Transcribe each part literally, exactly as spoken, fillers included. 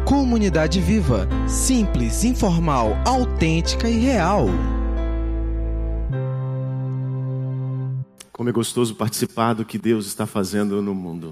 Comunidade Viva, simples, informal, autêntica e real. Como é gostoso participar do que Deus está fazendo no mundo.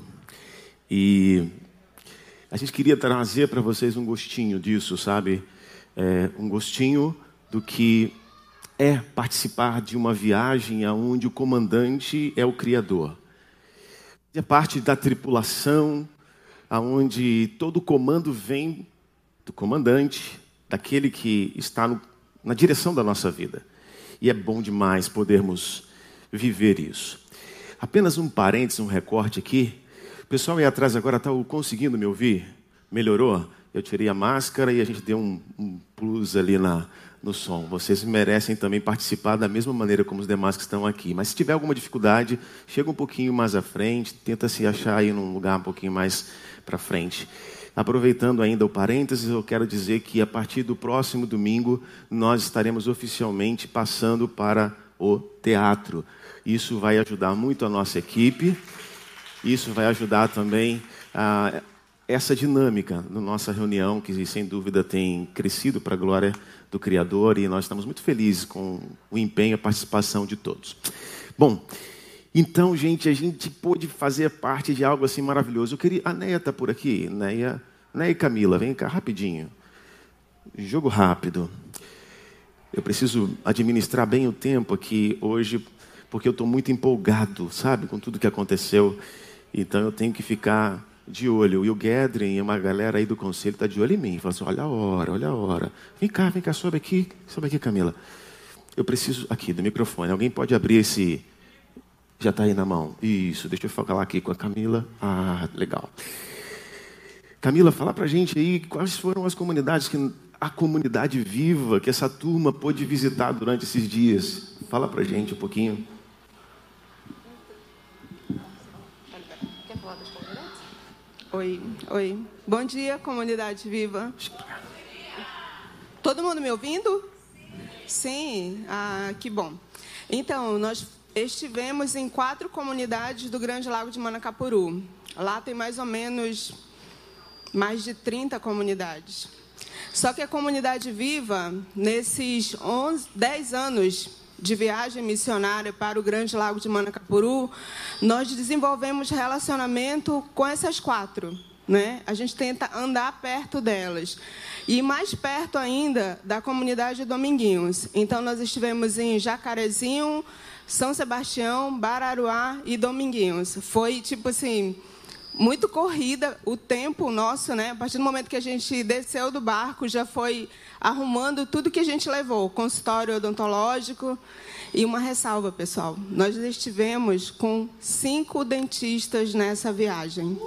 E a gente queria trazer para vocês um gostinho disso, sabe? É, um gostinho do que é participar de uma viagem onde o comandante é o Criador. É parte da tripulação, onde todo o comando vem do comandante, daquele que está no, na direção da nossa vida. E é bom demais podermos viver isso. Apenas um parênteses, um recorte aqui. O pessoal aí atrás agora está conseguindo me ouvir? Melhorou? Eu tirei a máscara e a gente deu um, um plus ali na, no som. Vocês merecem também participar da mesma maneira como os demais que estão aqui. Mas se tiver alguma dificuldade, chega um pouquinho mais à frente, tenta se achar aí num lugar um pouquinho mais para frente. Aproveitando ainda o parênteses, eu quero dizer que a partir do próximo domingo, nós estaremos oficialmente passando para o teatro. Isso vai ajudar muito a nossa equipe, isso vai ajudar também a essa dinâmica na nossa reunião, que sem dúvida tem crescido para a glória do Criador, e nós estamos muito felizes com o empenho e a participação de todos. Bom, então, gente, a gente pôde fazer parte de algo assim maravilhoso. Eu queria... A Neia está por aqui, Neia, Neia e Camila, vem cá rapidinho. Jogo rápido. Eu preciso administrar bem o tempo aqui hoje, porque eu estou muito empolgado, sabe, com tudo que aconteceu. Então eu tenho que ficar de olho. E o Gedrin e uma galera aí do conselho está de olho em mim. Fala assim, olha a hora, olha a hora. Vem cá, vem cá, sobe aqui, sobe aqui, Camila. Eu preciso, aqui, do microfone. Alguém pode abrir esse... Já está aí na mão. Isso, deixa eu falar aqui com a Camila. Ah, legal. Camila, fala pra gente aí quais foram as comunidades, que a comunidade viva que essa turma pôde visitar durante esses dias. Fala pra gente um pouquinho. Quer falar das comunidades? Oi, oi. Bom dia, comunidade viva. Todo mundo me ouvindo? Sim. Ah, que bom. Então, nós estivemos em quatro comunidades do Grande Lago de Manacapuru. Lá tem mais ou menos mais de trinta comunidades. Só que a comunidade viva, nesses onze, dez anos de viagem missionária para o Grande Lago de Manacapuru, nós desenvolvemos relacionamento com essas quatro, né? A gente tenta andar perto delas. E mais perto ainda da comunidade de Dominguinhos. Então, nós estivemos em Jacarezinho, São Sebastião, Bararuá e Dominguinhos. Foi, tipo assim, muito corrida o tempo nosso, né? A partir do momento que a gente desceu do barco, já foi arrumando tudo que a gente levou. Consultório odontológico. E uma ressalva, pessoal. Nós estivemos com cinco dentistas nessa viagem.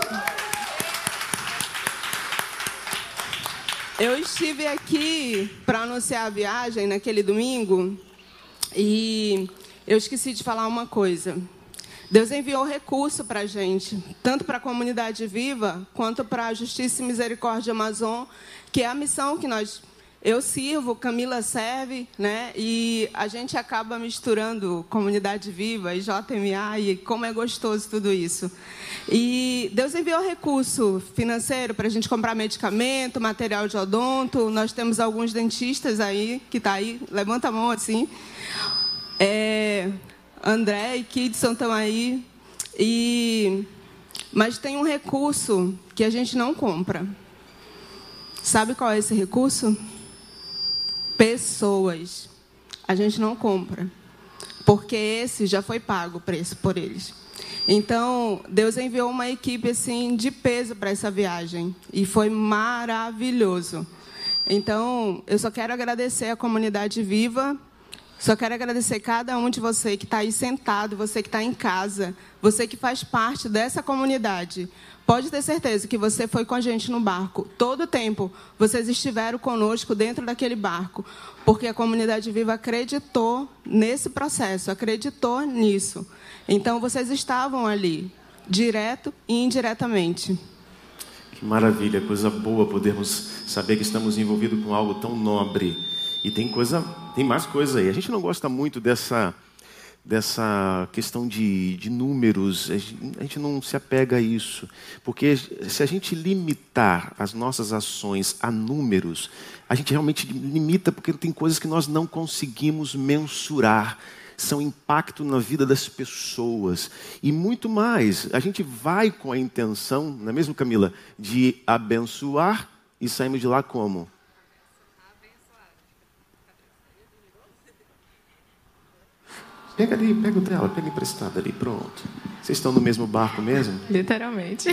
Eu estive aqui para anunciar a viagem naquele domingo e eu esqueci de falar uma coisa. Deus enviou recurso para a gente, tanto para a comunidade viva, quanto para a Justiça e Misericórdia Amazon, que é a missão que nós... Eu sirvo, Camila serve, né? E a gente acaba misturando comunidade viva e J M A, e como é gostoso tudo isso. E Deus enviou recurso financeiro para a gente comprar medicamento, material de odonto. Nós temos alguns dentistas aí, que está aí, levanta a mão assim. É, André e Kidson estão aí. E, mas tem um recurso que a gente não compra. Sabe qual é esse recurso? Pessoas. A gente não compra, porque esse já foi pago o preço por eles. Então, Deus enviou uma equipe assim de peso para essa viagem e foi maravilhoso. Então, eu só quero agradecer a comunidade viva, só quero agradecer cada um de você que está aí sentado, você que está em casa, você que faz parte dessa comunidade. Pode ter certeza que você foi com a gente no barco. Todo o tempo, vocês estiveram conosco dentro daquele barco, porque a comunidade viva acreditou nesse processo, acreditou nisso. Então, vocês estavam ali, direto e indiretamente. Que maravilha, coisa boa podermos saber que estamos envolvidos com algo tão nobre. E tem coisa, tem mais coisa aí. A gente não gosta muito dessa... dessa questão de, de números, a gente, a gente não se apega a isso. Porque se a gente limitar as nossas ações a números, a gente realmente limita porque tem coisas que nós não conseguimos mensurar. São impacto na vida das pessoas. E muito mais, a gente vai com a intenção, não é mesmo, Camila, de abençoar e saímos de lá como? Pega ali, pega o dela, pega emprestado ali, pronto. Vocês estão no mesmo barco mesmo? Literalmente.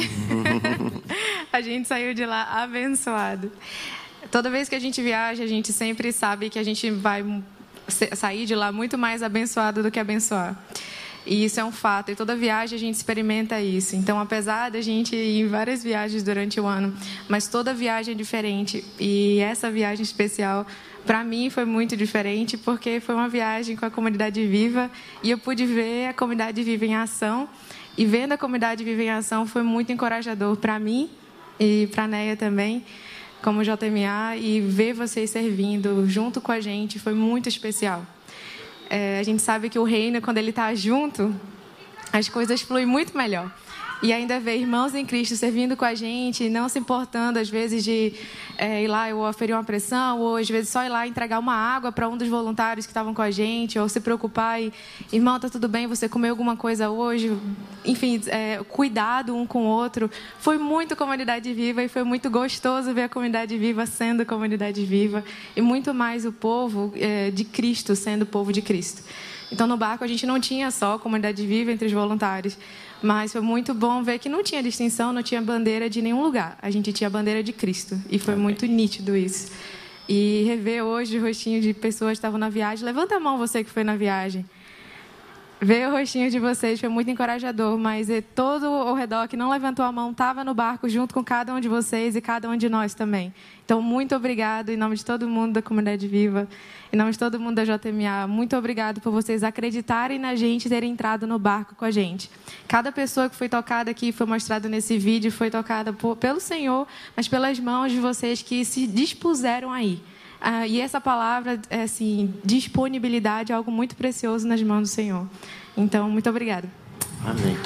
A gente saiu de lá abençoado. Toda vez que a gente viaja, a gente sempre sabe que a gente vai sair de lá muito mais abençoado do que abençoar. E isso é um fato, e toda viagem a gente experimenta isso. Então, apesar da gente ir em várias viagens durante o ano, mas toda viagem é diferente. E essa viagem especial, para mim, foi muito diferente, porque foi uma viagem com a Comunidade Viva, e eu pude ver a Comunidade Viva em ação. E vendo a Comunidade Viva em ação foi muito encorajador para mim e para a Neia também, como J M A, e ver vocês servindo junto com a gente foi muito especial. É, a gente sabe que o reino, quando ele está junto, as coisas fluem muito melhor. E ainda ver irmãos em Cristo servindo com a gente, não se importando, às vezes, de é, ir lá ou oferir uma pressão, ou às vezes só ir lá entregar uma água para um dos voluntários que estavam com a gente, ou se preocupar e, irmão, está tudo bem, você comeu alguma coisa hoje? Enfim, é, cuidado um com o outro. Foi muito Comunidade Viva e foi muito gostoso ver a Comunidade Viva sendo Comunidade Viva e muito mais o povo é, de Cristo sendo o povo de Cristo. Então, no barco, a gente não tinha só Comunidade Viva entre os voluntários, mas foi muito bom ver que não tinha distinção, não tinha bandeira de nenhum lugar. A gente tinha a bandeira de Cristo, e foi muito nítido isso. E rever hoje o rostinho de pessoas que estavam na viagem. Levanta a mão, você que foi na viagem. Ver o rostinho de vocês foi muito encorajador, mas todo ao redor que não levantou a mão estava no barco junto com cada um de vocês e cada um de nós também. Então, muito obrigado em nome de todo mundo da Comunidade Viva, em nome de todo mundo da J M A. Muito obrigado por vocês acreditarem na gente e terem entrado no barco com a gente. Cada pessoa que foi tocada aqui, foi mostrada nesse vídeo, foi tocada por, pelo Senhor, mas pelas mãos de vocês que se dispuseram a ir. Ah, e essa palavra, é, assim, disponibilidade é algo muito precioso nas mãos do Senhor. Então, muito obrigada. Amém.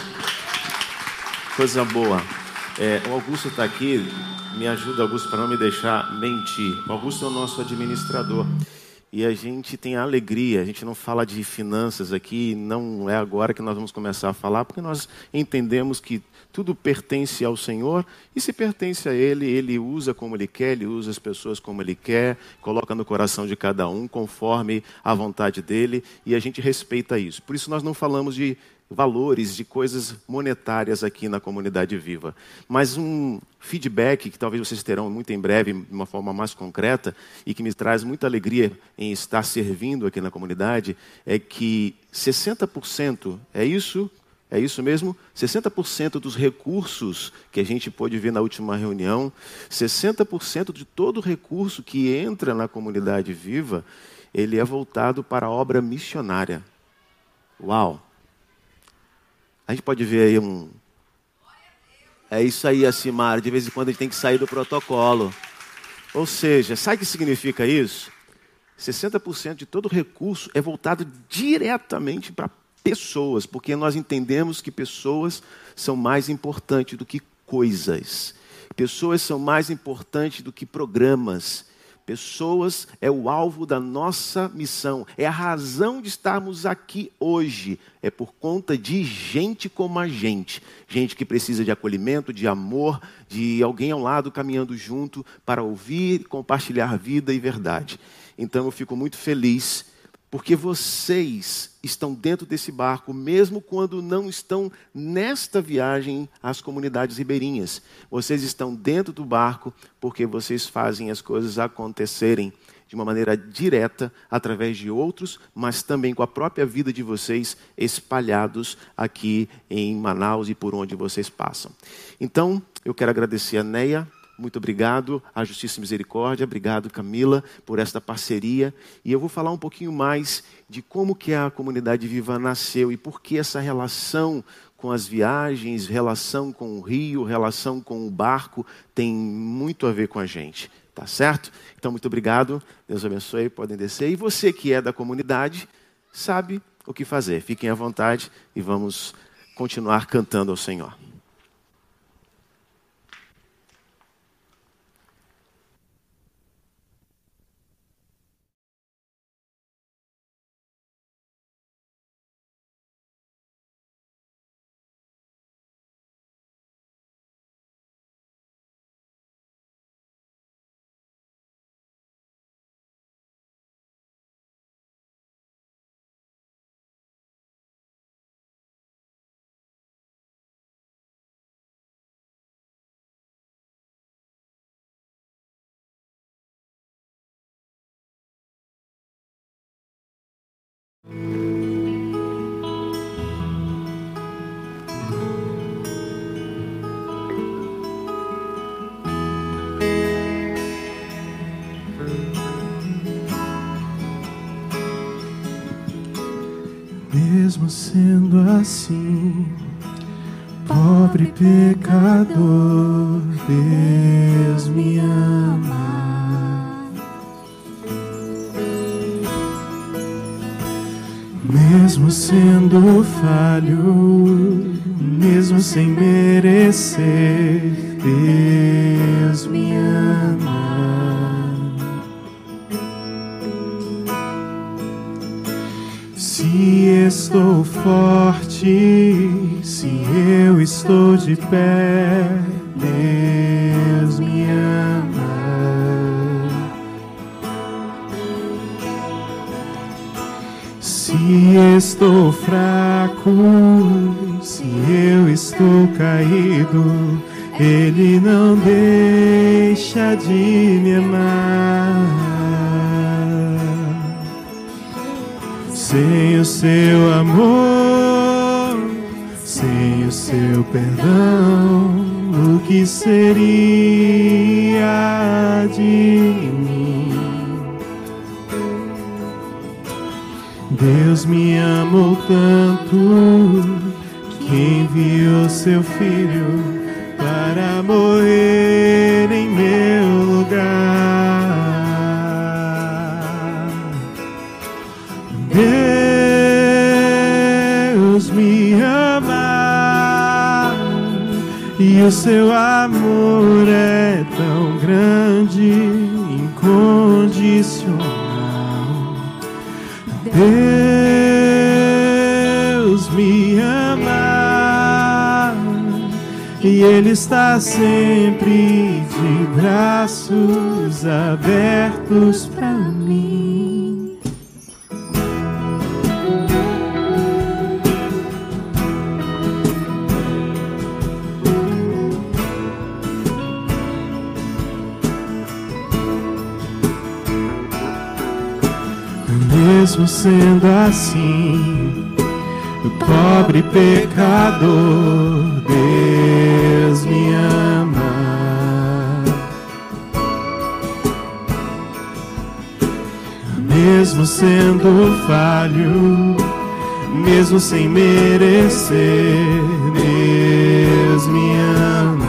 Coisa boa. É, o Augusto está aqui, me ajuda, Augusto, para não me deixar mentir. O Augusto é o nosso administrador. E a gente tem a alegria, a gente não fala de finanças aqui, não é agora que nós vamos começar a falar, porque nós entendemos que tudo pertence ao Senhor, e se pertence a Ele, Ele usa como Ele quer, Ele usa as pessoas como Ele quer, coloca no coração de cada um, conforme a vontade dEle, e a gente respeita isso. Por isso nós não falamos de valores, de coisas monetárias aqui na Comunidade Viva. Mas um feedback que talvez vocês terão muito em breve, de uma forma mais concreta, e que me traz muita alegria em estar servindo aqui na comunidade, é que sessenta por cento, é isso? É isso mesmo? sessenta por cento dos recursos que a gente pôde ver na última reunião, sessenta por cento de todo recurso que entra na Comunidade Viva, ele é voltado para a obra missionária. Uau! A gente pode ver aí um... É isso aí, Acimar. De vez em quando a gente tem que sair do protocolo. Ou seja, sabe o que significa isso? sessenta por cento de todo recurso é voltado diretamente para pessoas, porque nós entendemos que pessoas são mais importantes do que coisas. Pessoas são mais importantes do que programas. Pessoas é o alvo da nossa missão. É a razão de estarmos aqui hoje. É por conta de gente como a gente. Gente que precisa de acolhimento, de amor, de alguém ao lado caminhando junto para ouvir, compartilhar vida e verdade. Então eu fico muito feliz porque vocês estão dentro desse barco, mesmo quando não estão nesta viagem às comunidades ribeirinhas. Vocês estão dentro do barco porque vocês fazem as coisas acontecerem de uma maneira direta, através de outros, mas também com a própria vida de vocês espalhados aqui em Manaus e por onde vocês passam. Então, eu quero agradecer a Neia. Muito obrigado à Justiça e Misericórdia, obrigado Camila por esta parceria. E eu vou falar um pouquinho mais de como que a Comunidade Viva nasceu e por que essa relação com as viagens, relação com o rio, relação com o barco tem muito a ver com a gente, tá certo? Então muito obrigado, Deus abençoe, podem descer. E você que é da comunidade, sabe o que fazer. Fiquem à vontade e vamos continuar cantando ao Senhor. Mesmo sendo assim, pobre pecador, Deus me ama. Mesmo sendo falho, mesmo sem merecer, Deus me ama. Se estou forte, se eu estou de pé, Deus me ama. Se estou fraco, se eu estou caído, Ele não deixa de me amar. Sem o seu amor, sem o seu perdão, o que seria de mim? Deus me amou tanto que enviou seu Filho para morrer em meu lugar. Deus me ama e o seu amor é tão grande, incondicional. Deus me ama e Ele está sempre de braços abertos para mim. Mesmo sendo assim, o pobre pecador, Deus me ama. Mesmo sendo falho, mesmo sem merecer, Deus me ama.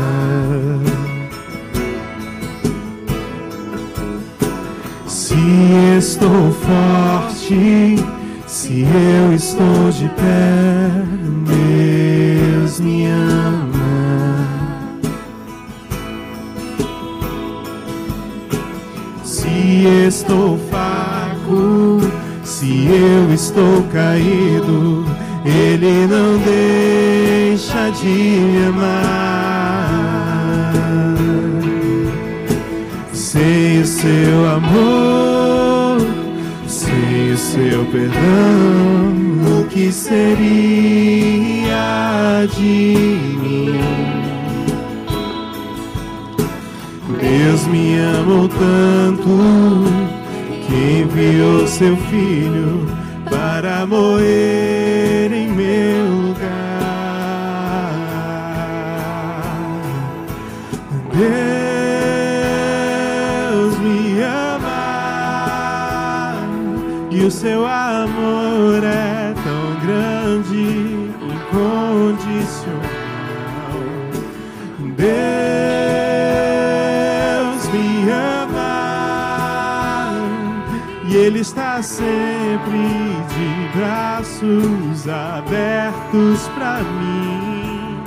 Se estou forte, se eu estou de pé, Deus me ama. Se estou fraco, se eu estou caído, Ele não deixa de me amar. Sem o seu amor, sem o seu perdão, o que seria de mim? Deus me amou tanto que enviou seu Filho para morrer em meu lugar. Deus me ama e o seu amor é tão grande, incondicional. Deus me ama e Ele está sempre de braços abertos para mim.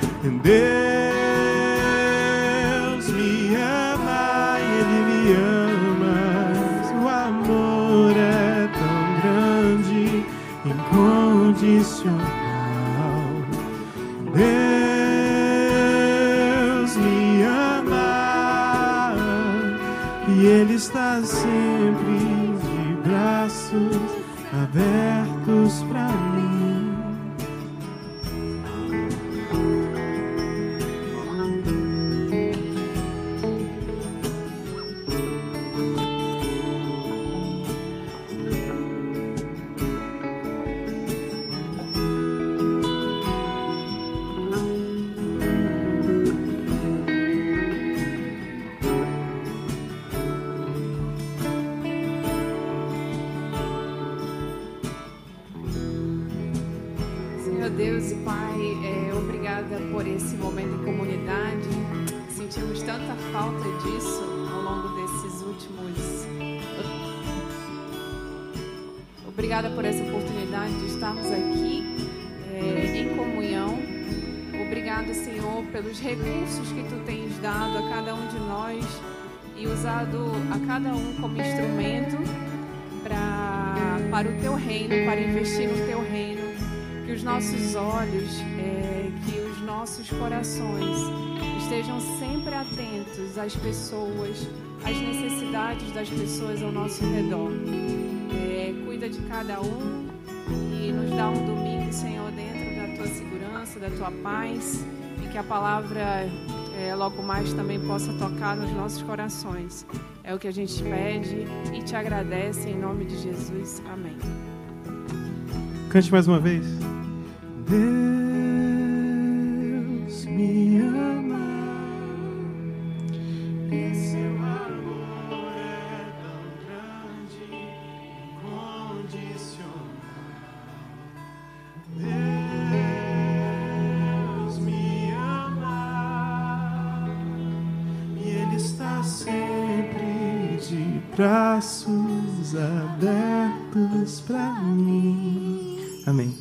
Deus me ama, Ele me ama, o amor é tão grande, incondicional. Deus me ama e Ele está sempre de braços abertos para mim. Deus e Pai, é, obrigada por esse momento em comunidade. Sentimos tanta falta disso ao longo desses últimos... Obrigada por essa oportunidade de estarmos aqui é, em comunhão. Obrigado, Senhor, pelos recursos que Tu tens dado a cada um de nós e usado a cada um como instrumento pra, para o Teu reino, para investir no Teu reino. Que os nossos olhos, é, que os nossos corações estejam sempre atentos às pessoas, às necessidades das pessoas ao nosso redor. É, cuida de cada um e nos dá um domingo, Senhor, dentro da Tua segurança, da Tua paz, e que a palavra é, logo mais também possa tocar nos nossos corações. É o que a gente pede e te agradece em nome de Jesus. Amém. Cante mais uma vez. Deus me ama e seu amor é tão grande, incondicional. Deus me ama e Ele está sempre de braços abertos para mim. Amém.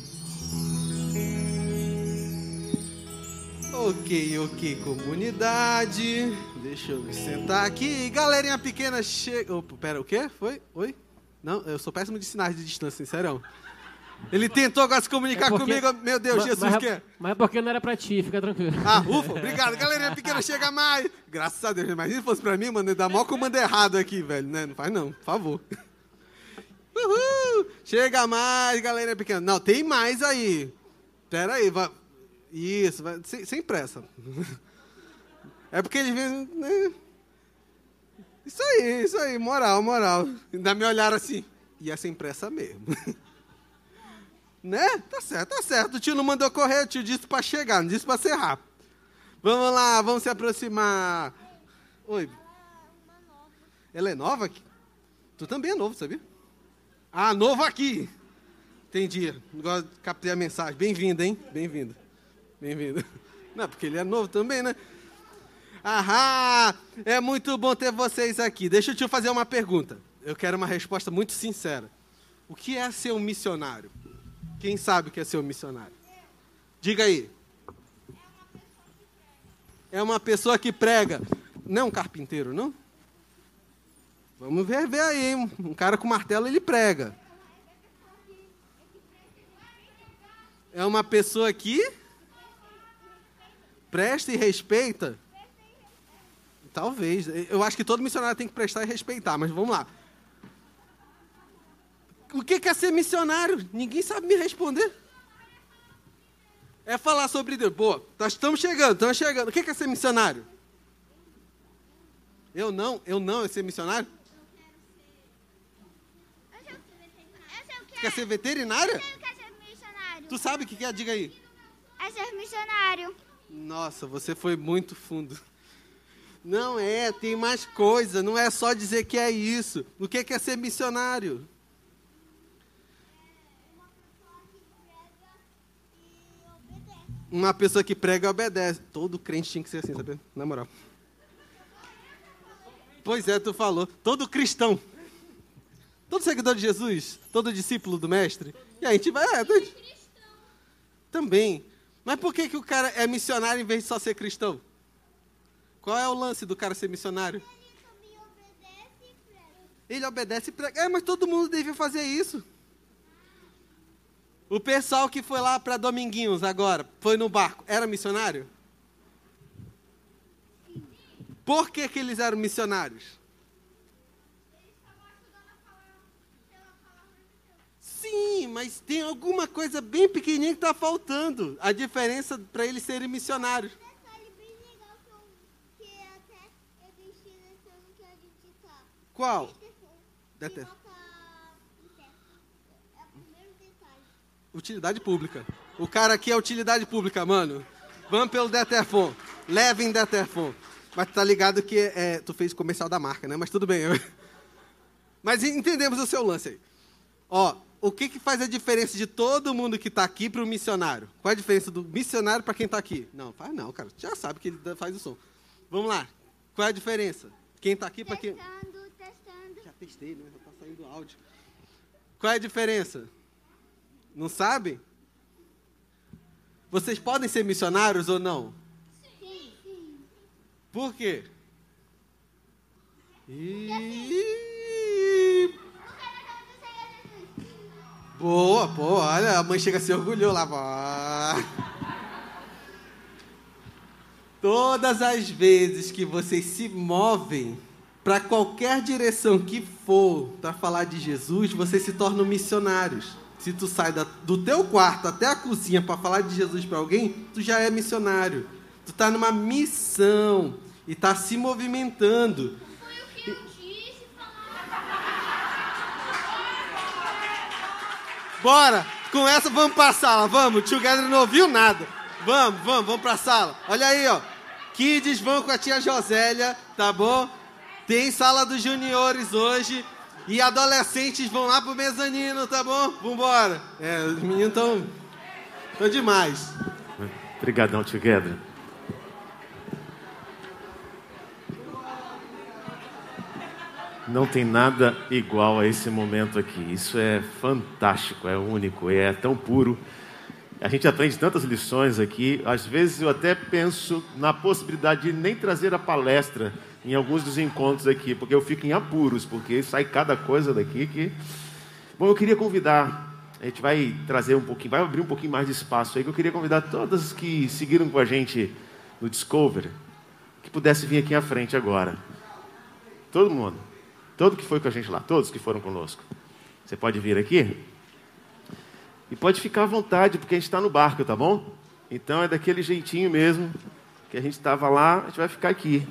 Ok, ok, comunidade. Deixa eu me sentar aqui. Galerinha pequena chega. Opa, pera, o quê? Foi? Oi? Não, eu sou péssimo de sinais de distância, sincerão. Ele tentou agora se comunicar é porque... comigo. Meu Deus, mas, Jesus, mas, quer? Mas é porque não era pra ti, fica tranquilo. Ah, ufa, obrigado. Galerinha pequena, chega mais. Graças a Deus, imagina se fosse pra mim, mano, dá mó comando errado aqui, velho, né? Não faz não, por favor. Uhul! Chega mais, galerinha pequena. Não, tem mais aí. Pera aí, vai... Isso, vai, sem, sem pressa. É porque eles vêm... Né? Isso aí, isso aí, moral, moral. Ainda me olharam assim. E é sem pressa mesmo. Né? Tá certo, tá certo. O tio não mandou correr, o tio disse pra chegar, não disse pra ser rápido. Vamos lá, vamos se aproximar. Oi. Ela é nova aqui? Tu também é novo, sabia? Ah, novo aqui. Entendi. Agora captei a mensagem. Bem-vindo, hein? Bem-vindo. Bem-vindo. Não, porque ele é novo também, né? Ahá! É muito bom ter vocês aqui. Deixa eu te fazer uma pergunta. Eu quero uma resposta muito sincera. O que é ser um missionário? Quem sabe o que é ser um missionário? Diga aí. É uma pessoa que prega. Não é um carpinteiro, não? Vamos ver, ver aí, hein? Um cara com martelo, ele prega. É uma pessoa que presta e respeita? Talvez. Eu acho que todo missionário tem que prestar e respeitar, mas vamos lá. O que é ser missionário? Ninguém sabe me responder. É falar sobre Deus. Pô, nós estamos chegando, estamos chegando. O que é ser missionário? Eu não, eu não, é ser missionário? Quer ser veterinária? Eu quero ser missionário. Tu sabe o que é? Diga aí. É ser missionário. Nossa, você foi muito fundo. Não é, tem mais coisa. Não é só dizer que é isso. O que é ser missionário? Uma pessoa que prega e obedece. Todo crente tinha que ser assim, sabe? Na moral. Pois é, tu falou. Todo cristão. Todo seguidor de Jesus, todo discípulo do mestre. E a gente vai... É, também. Mas por que, que o cara é missionário em vez de só ser cristão? Qual é o lance do cara ser missionário? Ele obedece e prega. É, mas todo mundo devia fazer isso. O pessoal que foi lá para Dominguinhos agora, foi no barco, era missionário? Por que, que eles eram missionários? Sim, mas tem alguma coisa bem pequenininha que está faltando. A diferença para eles serem missionários. Qual? Deter. Utilidade pública. O cara aqui é utilidade pública, mano. Vamos pelo Deterfon. Levem Deterfon. Mas tu tá ligado que é, tu fez comercial da marca, né? Mas tudo bem. Mas entendemos o seu lance aí. Ó, o que que faz a diferença de todo mundo que tá aqui para o missionário? Qual é a diferença do missionário para quem tá aqui? Não, faz não, cara. Tu já sabe que ele faz o som. Vamos lá. Qual é a diferença? Quem tá aqui para quem... Testando, testando. Já testei, né? Já tá saindo áudio. Qual é a diferença? Não sabem? Vocês podem ser missionários ou não? Sim, sim. Por quê? E... Boa, pô, olha, a mãe chega a se orgulhou lá. Todas as vezes que vocês se movem para qualquer direção que for para falar de Jesus, vocês se tornam missionários. Se tu sai da, do teu quarto até a cozinha para falar de Jesus para alguém, tu já é missionário. Tu tá numa missão e tá se movimentando. Foi o que eu disse, Bora! Com essa vamos pra sala, vamos. O tio Gadra não ouviu nada. Vamos, vamos, vamos pra sala. Olha aí, ó. Kids vão com a tia Josélia, tá bom? Tem sala dos juniores hoje. E adolescentes vão lá pro mezanino, tá bom? Vambora. É, os meninos estão... Estão demais. Obrigadão, tio Gadra. Não tem nada igual a esse momento aqui. Isso é fantástico, é único, é tão puro. A gente aprende tantas lições aqui. Às vezes eu até penso na possibilidade de nem trazer a palestra em alguns dos encontros aqui, porque eu fico em apuros, porque sai cada coisa daqui que... Bom, eu queria convidar, a gente vai trazer um pouquinho, vai abrir um pouquinho mais de espaço aí, que eu queria convidar todas que seguiram com a gente no Discovery, que pudesse vir aqui à frente agora. Todo mundo. Todo que foi com a gente lá, todos que foram conosco. Você pode vir aqui? E pode ficar à vontade, porque a gente está no barco, tá bom? Então é daquele jeitinho mesmo, que a gente estava lá, a gente vai ficar aqui.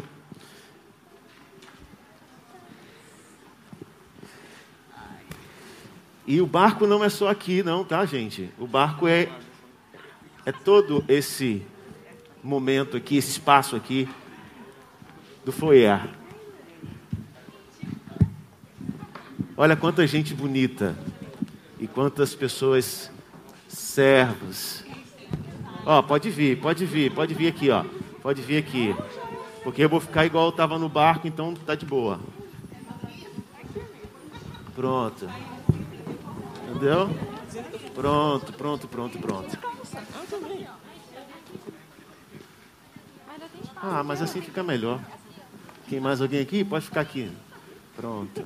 E o barco não é só aqui, não, tá, gente? O barco é, é todo esse momento aqui, esse espaço aqui do foyer. Olha quanta gente bonita e quantas pessoas servos. Ó, pode vir, pode vir, pode vir aqui, ó. Pode vir aqui. Porque eu vou ficar igual eu estava no barco, então tá de boa. Pronto. Entendeu? Pronto, pronto, pronto, pronto. Ah, mas assim fica melhor. Tem mais alguém aqui? Pode ficar aqui. Pronto.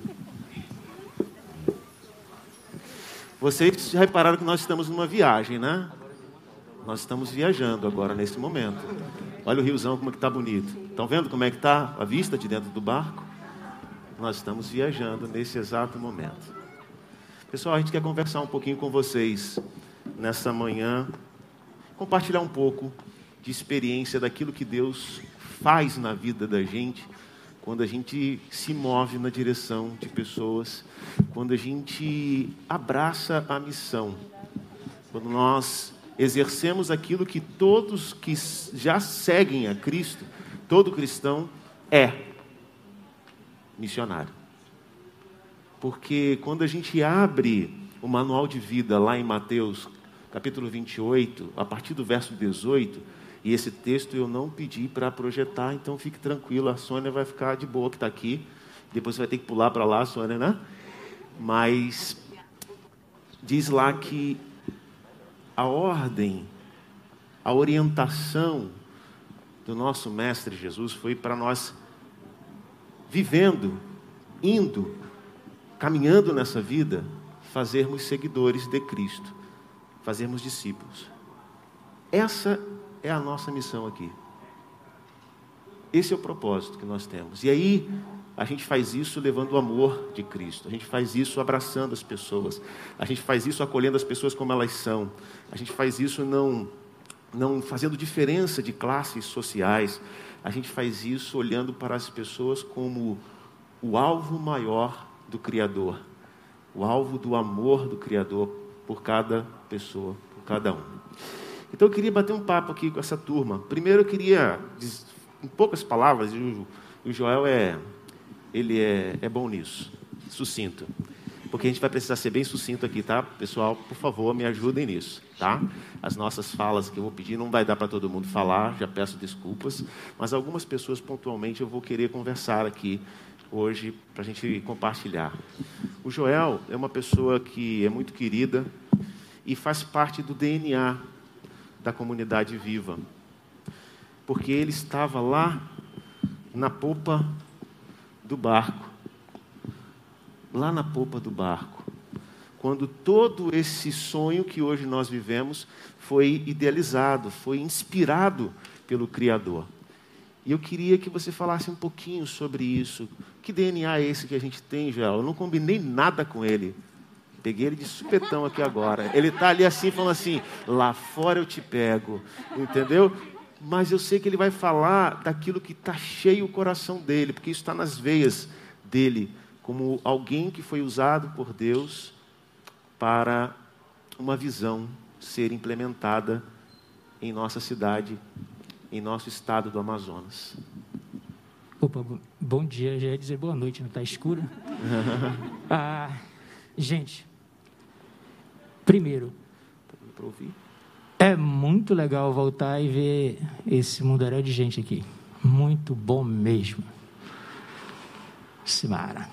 Vocês já repararam que nós estamos numa viagem, né? Nós estamos viajando agora, nesse momento. Olha o riozão como é que está bonito. Estão vendo como é que está a vista de dentro do barco? Nós estamos viajando nesse exato momento. Pessoal, a gente quer conversar um pouquinho com vocês nessa manhã, compartilhar um pouco de experiência daquilo que Deus faz na vida da gente, quando a gente se move na direção de pessoas, quando a gente abraça a missão, quando nós exercemos aquilo que todos que já seguem a Cristo, todo cristão é missionário. Porque quando a gente abre o manual de vida lá em Mateus, capítulo vinte e oito, a partir do verso dezoito, e esse texto eu não pedi para projetar, então fique tranquilo, a Sônia vai ficar de boa que está aqui, depois você vai ter que pular para lá, Sônia, né? mas diz lá que a ordem, a orientação do nosso Mestre Jesus foi para nós vivendo, indo, caminhando nessa vida, fazermos seguidores de Cristo, fazermos discípulos. Essa é a nossa missão aqui. Esse é o propósito que nós temos. E aí, a gente faz isso levando o amor de Cristo. A gente faz isso abraçando as pessoas. A gente faz isso acolhendo as pessoas como elas são. A gente faz isso não, não fazendo diferença de classes sociais. A gente faz isso olhando para as pessoas como o alvo maior do Criador. O alvo do amor do Criador por cada pessoa, por cada um. Então eu queria bater um papo aqui com essa turma. Primeiro eu queria, em poucas palavras, o Joel é... ele é, é bom nisso, sucinto. Porque a gente vai precisar ser bem sucinto aqui, tá? Pessoal, por favor, me ajudem nisso, tá? As nossas falas que eu vou pedir, não vai dar para todo mundo falar, já peço desculpas. Mas algumas pessoas, pontualmente, eu vou querer conversar aqui hoje, para a gente compartilhar. O Joel é uma pessoa que é muito querida e faz parte do D N A da comunidade viva. Porque ele estava lá na popa do barco, lá na popa do barco, quando todo esse sonho que hoje nós vivemos foi idealizado, foi inspirado pelo Criador. E eu queria que você falasse um pouquinho sobre isso. Que D N A é esse que a gente tem, Joel? Eu não combinei nada com ele. Peguei ele de supetão aqui agora. Ele está ali assim, falando assim, lá fora eu te pego, entendeu? Mas eu sei que ele vai falar daquilo que está cheio o coração dele, porque isso está nas veias dele, como alguém que foi usado por Deus para uma visão ser implementada em nossa cidade, em nosso estado do Amazonas. Opa, bom dia, já ia dizer boa noite, não está escuro? ah, gente, primeiro, para ouvir. É muito legal voltar e ver esse mundaréu de gente aqui. Muito bom mesmo. Simara.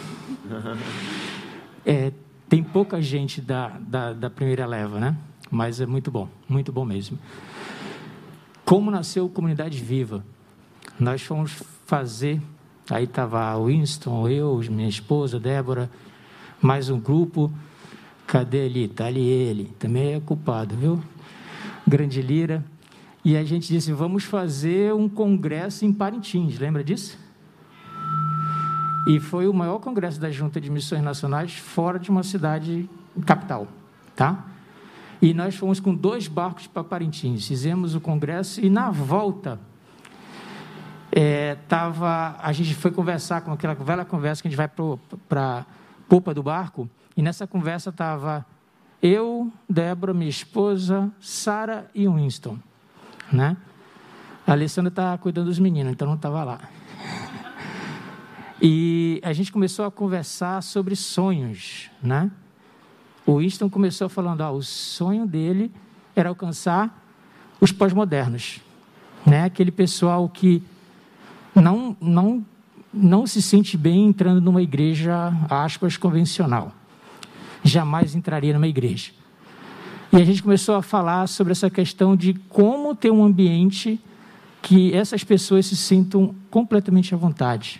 É, tem pouca gente da, da, da primeira leva, né? Mas é muito bom, muito bom mesmo. Como nasceu Comunidade Viva? Nós fomos fazer, aí estava o Winston, eu, minha esposa, Débora, mais um grupo. Cadê ele? Está ali ele, também é culpado, viu? Grande Lira, e a gente disse, vamos fazer um congresso em Parintins, lembra disso? E foi o maior congresso da Junta de Missões Nacionais fora de uma cidade capital, tá? E nós fomos com dois barcos para Parintins, fizemos o congresso e na volta, é, tava, a gente foi conversar com aquela velha conversa que a gente vai para a popa do barco, e nessa conversa estava... eu, Débora, minha esposa, Sara e Winston, né? A Alessandra está cuidando dos meninos, então não estava lá. E a gente começou a conversar sobre sonhos, né? O Winston começou falando, ah, o sonho dele era alcançar os pós-modernos, né? Aquele pessoal que não, não, não se sente bem entrando numa igreja, aspas, convencional. Jamais entraria numa igreja. E a gente começou a falar sobre essa questão de como ter um ambiente que essas pessoas se sintam completamente à vontade.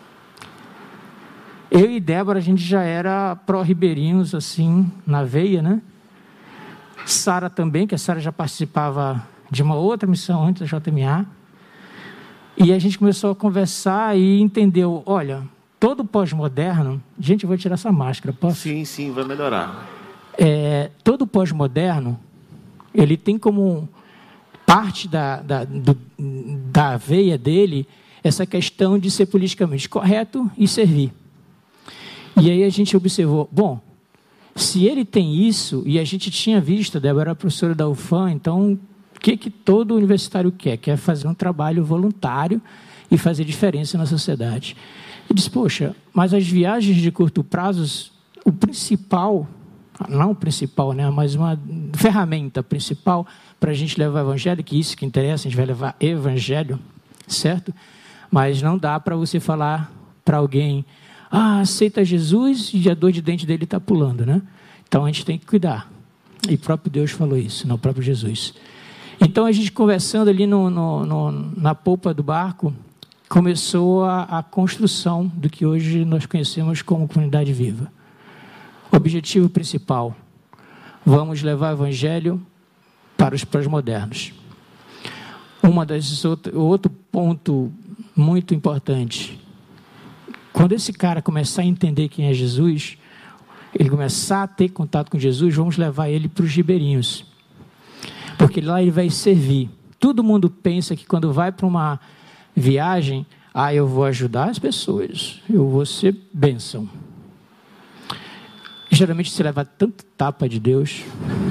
Eu e Débora, a gente já era pró-ribeirinhos, assim, na veia, né? Sara também, que a Sara já participava de uma outra missão antes da J M A. E a gente começou a conversar e entendeu, olha... todo pós-moderno... Gente, eu vou tirar essa máscara, posso? Sim, sim, vai melhorar. É, todo pós-moderno, ele tem como parte da, da, do, da veia dele essa questão de ser politicamente correto e servir. E aí a gente observou, bom, se ele tem isso, e a gente tinha visto, a Débora era professora da U F A M, então o que, que todo universitário quer? Quer fazer um trabalho voluntário e fazer diferença na sociedade. E disse, poxa, mas as viagens de curto prazo, o principal, não o principal, né, mas uma ferramenta principal para a gente levar o evangelho, que isso que interessa, a gente vai levar evangelho, certo? Mas não dá para você falar para alguém, ah, aceita Jesus e a dor de dente dele está pulando, né? Então a gente tem que cuidar. E o próprio Deus falou isso, não o próprio Jesus. Então a gente conversando ali no, no, no, na polpa do barco, começou a, a construção do que hoje nós conhecemos como Comunidade Viva. Objetivo principal, vamos levar o Evangelho para os pós-modernos. Uma das outro, outro ponto muito importante, quando esse cara começar a entender quem é Jesus, ele começar a ter contato com Jesus, vamos levar ele para os ribeirinhos, porque lá ele vai servir. Todo mundo pensa que quando vai para uma viagem, ah, eu vou ajudar as pessoas, eu vou ser bênção. Geralmente você leva tanto tapa de Deus,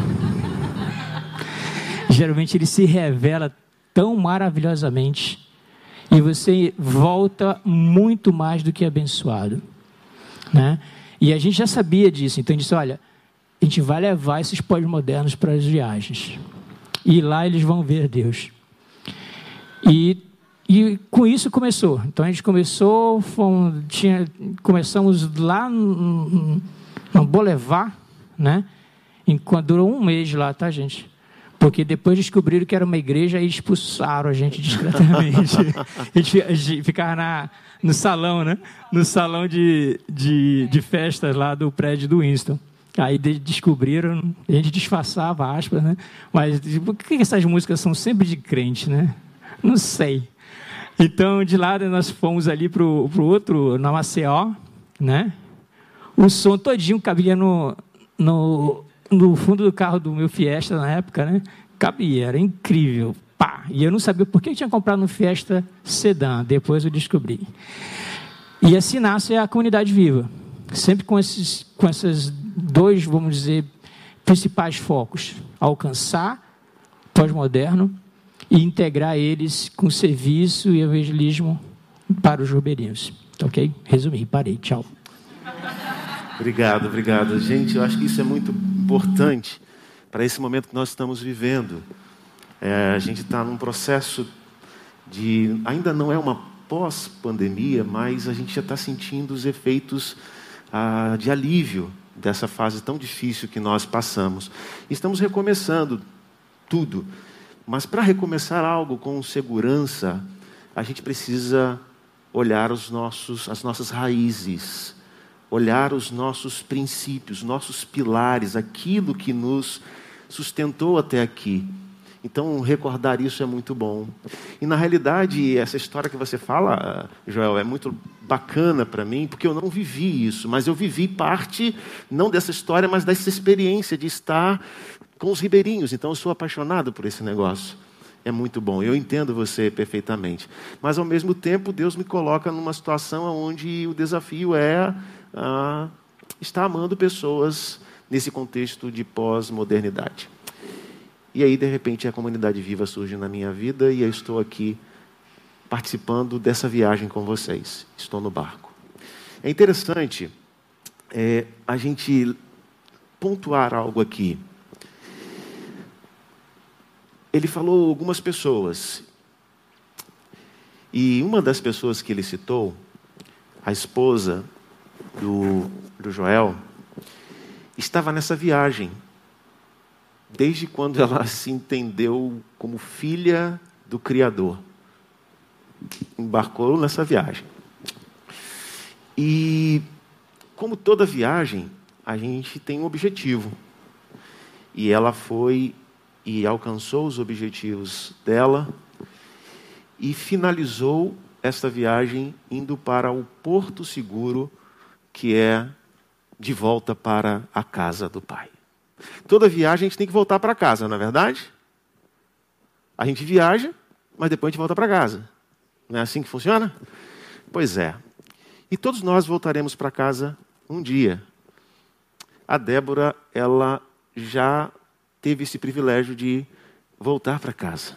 geralmente ele se revela tão maravilhosamente, e você volta muito mais do que abençoado, né? E a gente já sabia disso, então a gente disse, olha, a gente vai levar esses pós-modernos para as viagens, e lá eles vão ver Deus. E, e com isso começou. Então a gente começou, fomos, tinha, começamos lá no, no Boulevard, né? Enquanto durou um mês lá, tá, gente? Porque depois descobriram que era uma igreja e expulsaram a gente discretamente. A gente ficava na, no salão, né? No salão de, de, de festas lá do prédio do Winston. Aí descobriram, a gente disfarçava, aspas, né? Mas por que essas músicas são sempre de crente, né? Não sei. Então, de lá nós fomos ali para o outro, na Maceió, né? O som todinho cabia no... no no fundo do carro do meu Fiesta na época, né? Cabia, era incrível. Pá! E eu não sabia por que eu tinha comprado um Fiesta sedã, depois eu descobri. E assim nasce a Comunidade Viva, sempre com esses, com esses dois, vamos dizer, principais focos: alcançar pós-moderno e integrar eles com serviço e evangelismo para os ribeirinhos. Ok? Resumi, parei, tchau. Obrigado, obrigado. Gente, eu acho que isso é muito importante para esse momento que nós estamos vivendo. É, a gente está num processo de... Ainda não é uma pós-pandemia, mas a gente já está sentindo os efeitos ah, de alívio dessa fase tão difícil que nós passamos. Estamos recomeçando tudo. Mas para recomeçar algo com segurança, a gente precisa olhar os nossos, as nossas raízes, olhar os nossos princípios, nossos pilares, aquilo que nos sustentou até aqui. Então, recordar isso é muito bom. E, na realidade, essa história que você fala, Joel, é muito bacana para mim, porque eu não vivi isso, mas eu vivi parte, não dessa história, mas dessa experiência de estar com os ribeirinhos. Então, eu sou apaixonado por esse negócio. É muito bom, eu entendo você perfeitamente. Mas, ao mesmo tempo, Deus me coloca numa situação onde o desafio é... Ah, está amando pessoas nesse contexto de pós-modernidade. E aí, de repente, a Comunidade Viva surge na minha vida e eu estou aqui participando dessa viagem com vocês. Estou no barco. É interessante é, a gente pontuar algo aqui. Ele falou algumas pessoas. E uma das pessoas que ele citou, a esposa Do, do Joel, estava nessa viagem desde quando ela se entendeu como filha do Criador. Embarcou nessa viagem. E, como toda viagem, a gente tem um objetivo. E ela foi e alcançou os objetivos dela e finalizou esta viagem indo para o Porto Seguro, que é de volta para a casa do Pai. Toda viagem a gente tem que voltar para casa, não é verdade? A gente viaja, mas depois a gente volta para casa. Não é assim que funciona? Pois é. E todos nós voltaremos para casa um dia. A Débora, ela já teve esse privilégio de voltar para casa.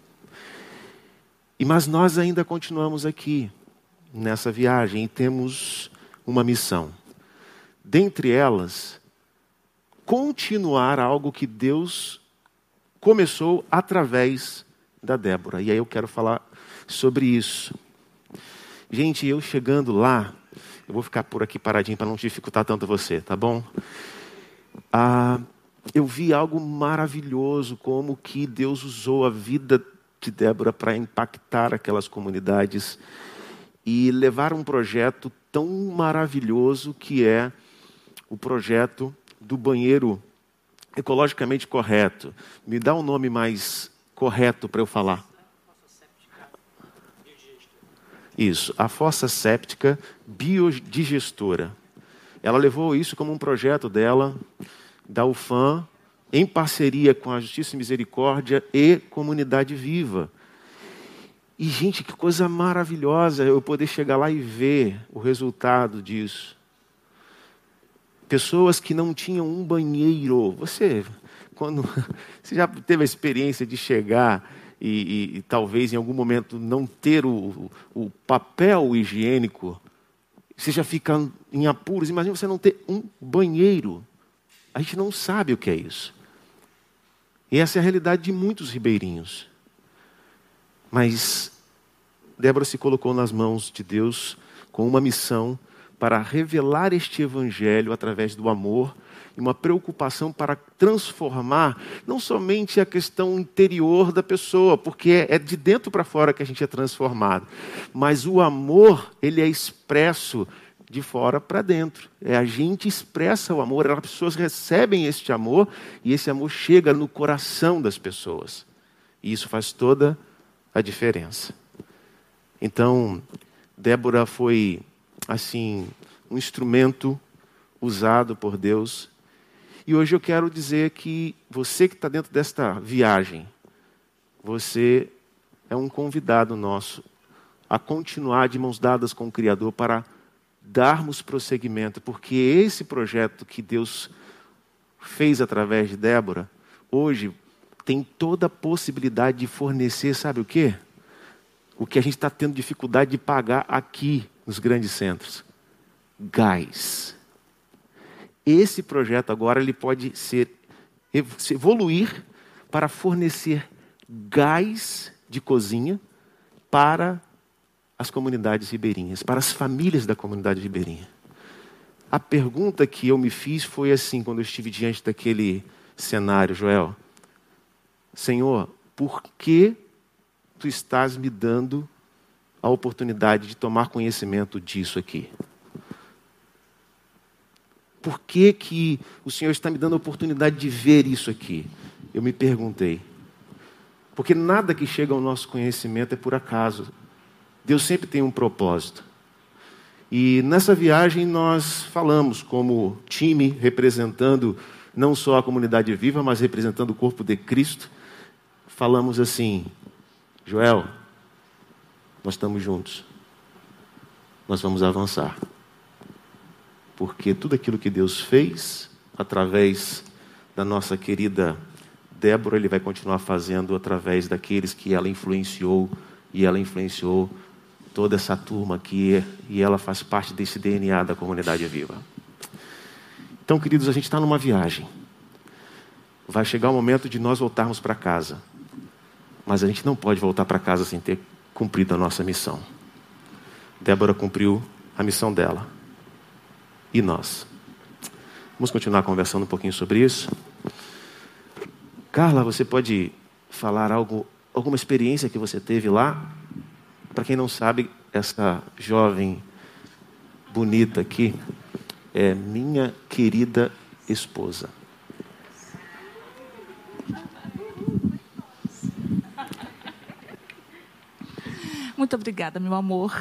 E mas nós ainda continuamos aqui, nessa viagem, e temos uma missão. Dentre elas, continuar algo que Deus começou através da Débora. E aí eu quero falar sobre isso. Gente, eu chegando lá, Eu vou ficar por aqui paradinho para não dificultar tanto você, tá bom? Ah, eu vi algo maravilhoso, como que Deus usou a vida de Débora para impactar aquelas comunidades e levar um projeto tão maravilhoso que é o projeto do banheiro ecologicamente correto. Me dá um nome mais correto para eu falar. Isso, a fossa séptica biodigestora. Ela levou isso como um projeto dela, da U F A M, em parceria com a Justiça e Misericórdia e Comunidade Viva. E, gente, que coisa maravilhosa eu poder chegar lá e ver o resultado disso. Pessoas que não tinham um banheiro. Você, quando, você já teve a experiência de chegar e, e, e talvez em algum momento não ter o, o papel higiênico? Você já fica em apuros. Imagina você não ter um banheiro. A gente não sabe o que é isso. E essa é a realidade de muitos ribeirinhos. Mas Débora se colocou nas mãos de Deus com uma missão para revelar este evangelho através do amor e uma preocupação para transformar não somente a questão interior da pessoa, porque é de dentro para fora que a gente é transformado, mas o amor, ele é expresso de fora para dentro. É, a gente expressa o amor, as pessoas recebem este amor e esse amor chega no coração das pessoas. E isso faz toda a diferença. Então, Débora foi, assim, um instrumento usado por Deus. E hoje eu quero dizer que você que está dentro desta viagem, você é um convidado nosso a continuar de mãos dadas com o Criador para darmos prosseguimento, porque esse projeto que Deus fez através de Débora, hoje tem toda a possibilidade de fornecer, sabe o quê? O que a gente está tendo dificuldade de pagar aqui nos grandes centros. Gás. Esse projeto agora ele pode ser, evoluir para fornecer gás de cozinha para as comunidades ribeirinhas, para as famílias da comunidade ribeirinha. A pergunta que eu me fiz foi assim, quando eu estive diante daquele cenário, Joel. Senhor, por que tu estás me dando a oportunidade de tomar conhecimento disso aqui? Por que que o Senhor está me dando a oportunidade de ver isso aqui? Eu me perguntei. Porque nada que chega ao nosso conhecimento é por acaso. Deus sempre tem um propósito. E nessa viagem nós falamos como time, representando não só a comunidade viva, mas representando o corpo de Cristo. Falamos assim: Joel, nós estamos juntos. Nós vamos avançar. Porque tudo aquilo que Deus fez, através da nossa querida Débora, Ele vai continuar fazendo através daqueles que ela influenciou, e ela influenciou toda essa turma aqui, e ela faz parte desse D N A da comunidade viva. Então, queridos, a gente está numa viagem. Vai chegar o momento de nós voltarmos para casa. Mas a gente não pode voltar para casa sem ter cumprido a nossa missão. Débora cumpriu a missão dela. E nós? Vamos continuar conversando um pouquinho sobre isso? Carla, você pode falar algo, alguma experiência que você teve lá? Para quem não sabe, essa jovem bonita aqui é minha querida esposa. Muito obrigada, meu amor.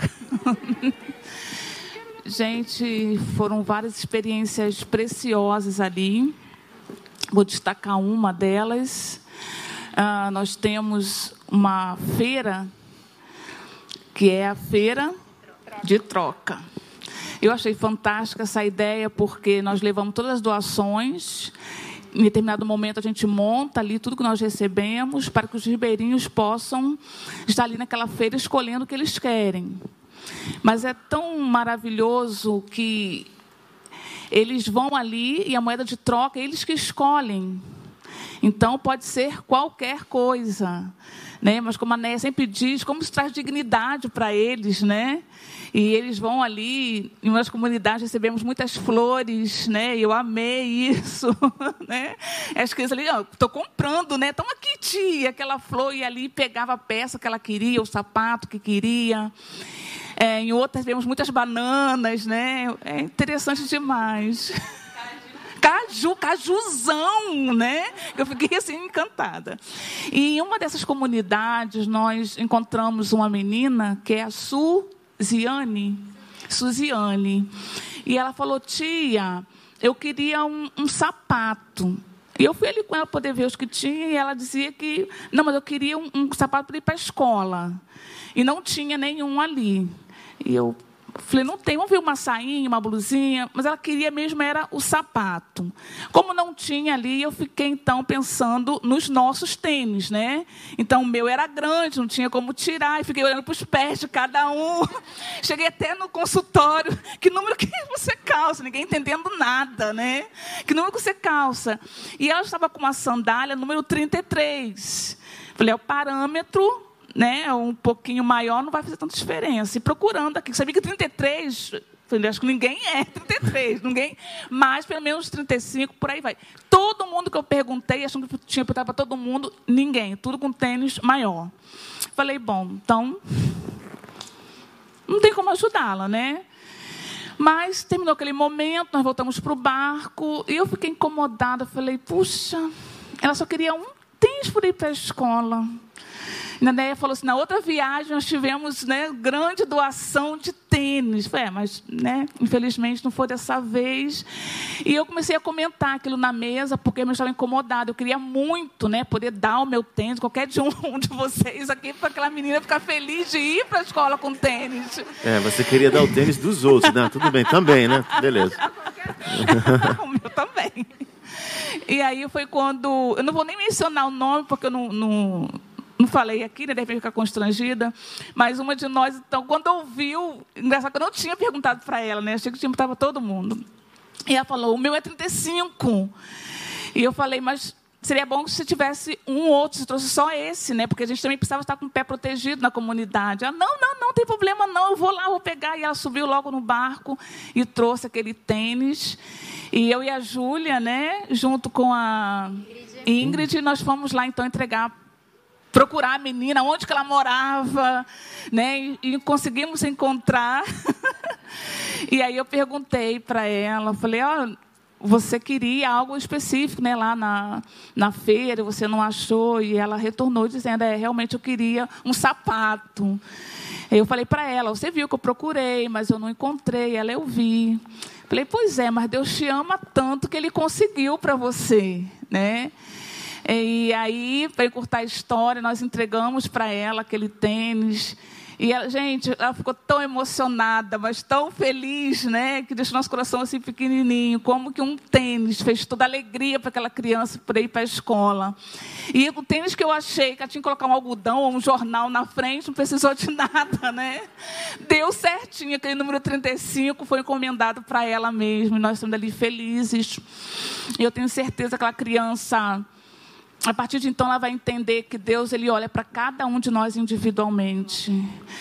Gente, foram várias experiências preciosas ali. Vou destacar uma delas. Ah, nós temos uma feira, que é a feira de troca. Eu achei fantástica essa ideia, porque nós levamos todas as doações. Em determinado momento, a gente monta ali tudo que nós recebemos para que os ribeirinhos possam estar ali naquela feira escolhendo o que eles querem. Mas é tão maravilhoso que eles vão ali e a moeda de troca, eles que escolhem. Então, pode ser qualquer coisa, né? Mas como a Néia sempre diz, como isso traz dignidade para eles, né? E eles vão ali, em umas comunidades recebemos muitas flores, né? E eu amei isso, né? As crianças ali, ó, estou comprando, né? Toma aqui, tia, aquela flor, e ali pegava a peça que ela queria, o sapato que queria. É, em outras vemos muitas bananas, né? É interessante demais. Caju, cajuzão, né? Eu fiquei assim encantada. E em uma dessas comunidades nós encontramos uma menina que é a Suziane, Suziane. E ela falou: tia, eu queria um, um sapato. E eu fui ali com ela para poder ver os que tinha, e ela dizia que não, mas eu queria um, um sapato para ir para a escola. E não tinha nenhum ali. E eu falei, não tem, vamos ver uma sainha, uma blusinha, mas ela queria mesmo era o sapato. Como não tinha ali, eu fiquei então pensando nos nossos tênis, né? Então o meu era grande, não tinha como tirar, e fiquei olhando para os pés de cada um. Cheguei até no consultório, que número que você calça? Ninguém entendendo nada, né? Que número que você calça? E ela estava com uma sandália número trinta e três. Falei, é o parâmetro, né, um pouquinho maior, não vai fazer tanta diferença. E procurando aqui, sabia que trinta e três, acho que ninguém é trinta e três, ninguém, mas pelo menos trinta e cinco, por aí vai. Todo mundo que eu perguntei, achando que tinha perguntado para todo mundo, ninguém, tudo com tênis maior. Falei, bom, então, não tem como ajudá-la, né? Mas terminou aquele momento, nós voltamos para o barco, e eu fiquei incomodada, falei, puxa, ela só queria um tênis para ir para a escola. E a Néia falou assim, na outra viagem nós tivemos, né, grande doação de tênis. Falei, é, mas, né, infelizmente não foi dessa vez. E eu comecei a comentar aquilo na mesa, porque eu me estava incomodada. Eu queria muito, né, poder dar o meu tênis, qualquer de um de vocês aqui, para aquela menina ficar feliz de ir para a escola com tênis. É, você queria dar o tênis dos outros, né? Tudo bem, também, né? Beleza. O meu também. E aí foi quando... Eu não vou nem mencionar o nome, porque eu não... não Não falei aqui, né? Deve ficar constrangida. Mas uma de nós, então, quando ouviu... Engraçado que eu não tinha perguntado para ela, né? Achei que tinha perguntado para todo mundo. E ela falou, o meu é trinta e cinco. E eu falei, mas seria bom se tivesse um ou outro, se trouxe só esse, né? Porque a gente também precisava estar com o pé protegido na comunidade. Ela, não, não, não tem problema não, eu vou lá, vou pegar. E ela subiu logo no barco e trouxe aquele tênis. E eu e a Júlia, né? Junto com a Ingrid, nós fomos lá, então, entregar... procurar a menina, onde que ela morava, né? E, e conseguimos encontrar. E aí eu perguntei para ela, falei, ó, oh, você queria algo específico, né? Lá na, na feira, você não achou? E ela retornou dizendo, é, realmente eu queria um sapato. Eu falei para ela, você viu que eu procurei, mas eu não encontrei. Ela, eu vi. Falei, pois é, mas Deus te ama tanto que Ele conseguiu para você, né? E aí, para encurtar a história, nós entregamos para ela aquele tênis. E, ela, gente, ela ficou tão emocionada, mas tão feliz, né? Que deixou nosso coração assim pequenininho. Como que um tênis fez toda a alegria para aquela criança para ir para a escola. E o tênis que eu achei, que ela tinha que colocar um algodão ou um jornal na frente, não precisou de nada, né? Deu certinho. Aquele número trinta e cinco foi encomendado para ela mesmo. E nós estamos ali felizes. E eu tenho certeza que aquela criança... A partir de então, ela vai entender que Deus ele olha para cada um de nós individualmente.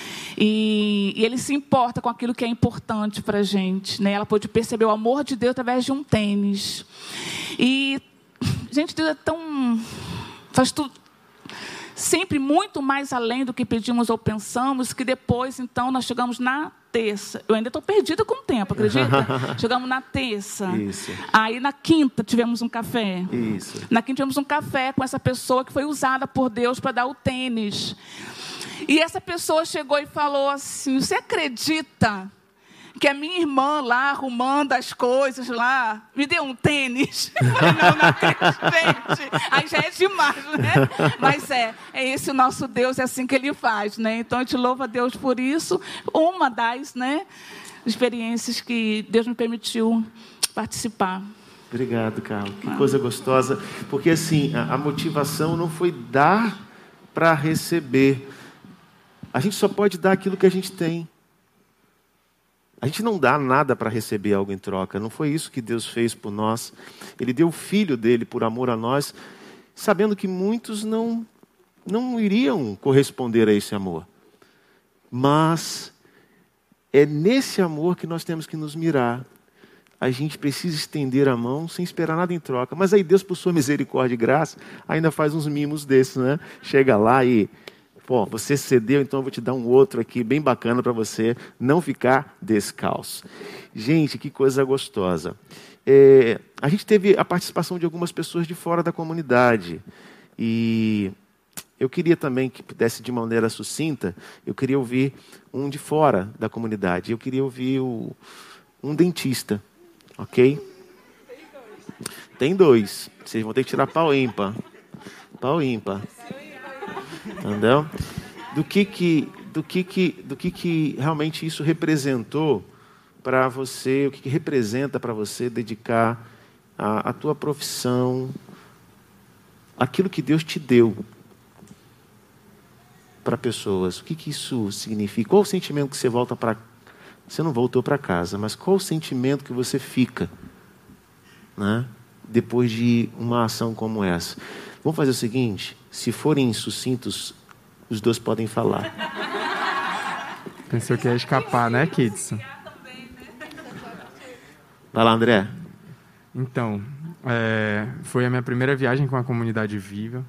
E, e Ele se importa com aquilo que é importante para a gente, né? Ela pode perceber o amor de Deus através de um tênis. E, gente, Deus é tão... faz tudo... sempre muito mais além do que pedimos ou pensamos, que depois, então, nós chegamos na terça. Eu ainda estou perdida com o tempo, acredita? Chegamos na terça. Isso. Aí, na quinta, tivemos um café. Isso. Na quinta, tivemos um café com essa pessoa que foi usada por Deus para dar o tênis. E essa pessoa chegou e falou assim, você acredita que a minha irmã lá, arrumando as coisas lá, me deu um tênis? Eu falei, não, não acredito, gente. Aí já é demais, né? Mas é, é esse o nosso Deus, é assim que Ele faz, né? Então, a gente louva a Deus por isso. Uma das, né, experiências que Deus me permitiu participar. Obrigado, Carla. Que ah. coisa gostosa. Porque, assim, a, a motivação não foi dar para receber. A gente só pode dar aquilo que a gente tem. A gente não dá nada para receber algo em troca. Não foi isso que Deus fez por nós. Ele deu o Filho dele por amor a nós. sabendo que muitos não, não iriam corresponder a esse amor. Mas é nesse amor que nós temos que nos mirar. A gente precisa estender a mão sem esperar nada em troca. Mas aí Deus, por sua misericórdia e graça, ainda faz uns mimos desses, né? Chega lá e, pô, você cedeu, então eu vou te dar um outro aqui, bem bacana para você não ficar descalço. Gente, que coisa gostosa. É, a gente teve a participação de algumas pessoas de fora da comunidade. E eu queria também que pudesse, de maneira sucinta, eu queria ouvir um de fora da comunidade. Eu queria ouvir o, um dentista. Ok? Tem dois. Vocês vão ter que tirar pau ímpar. Pau ímpar. Entendeu? Do que que, do que, que, do que, que realmente isso representou para você, o que, que representa para você dedicar a, a tua profissão, aquilo que Deus te deu para pessoas. O que, que isso significa? Qual o sentimento que você volta para Você não voltou para casa, mas qual o sentimento que você fica, né, depois de uma ação como essa? Vamos fazer o seguinte, se forem sucintos, os dois podem falar. Pensou que ia escapar, né, Kidson? Vai lá, André. Então, é, foi a minha primeira viagem com a comunidade viva.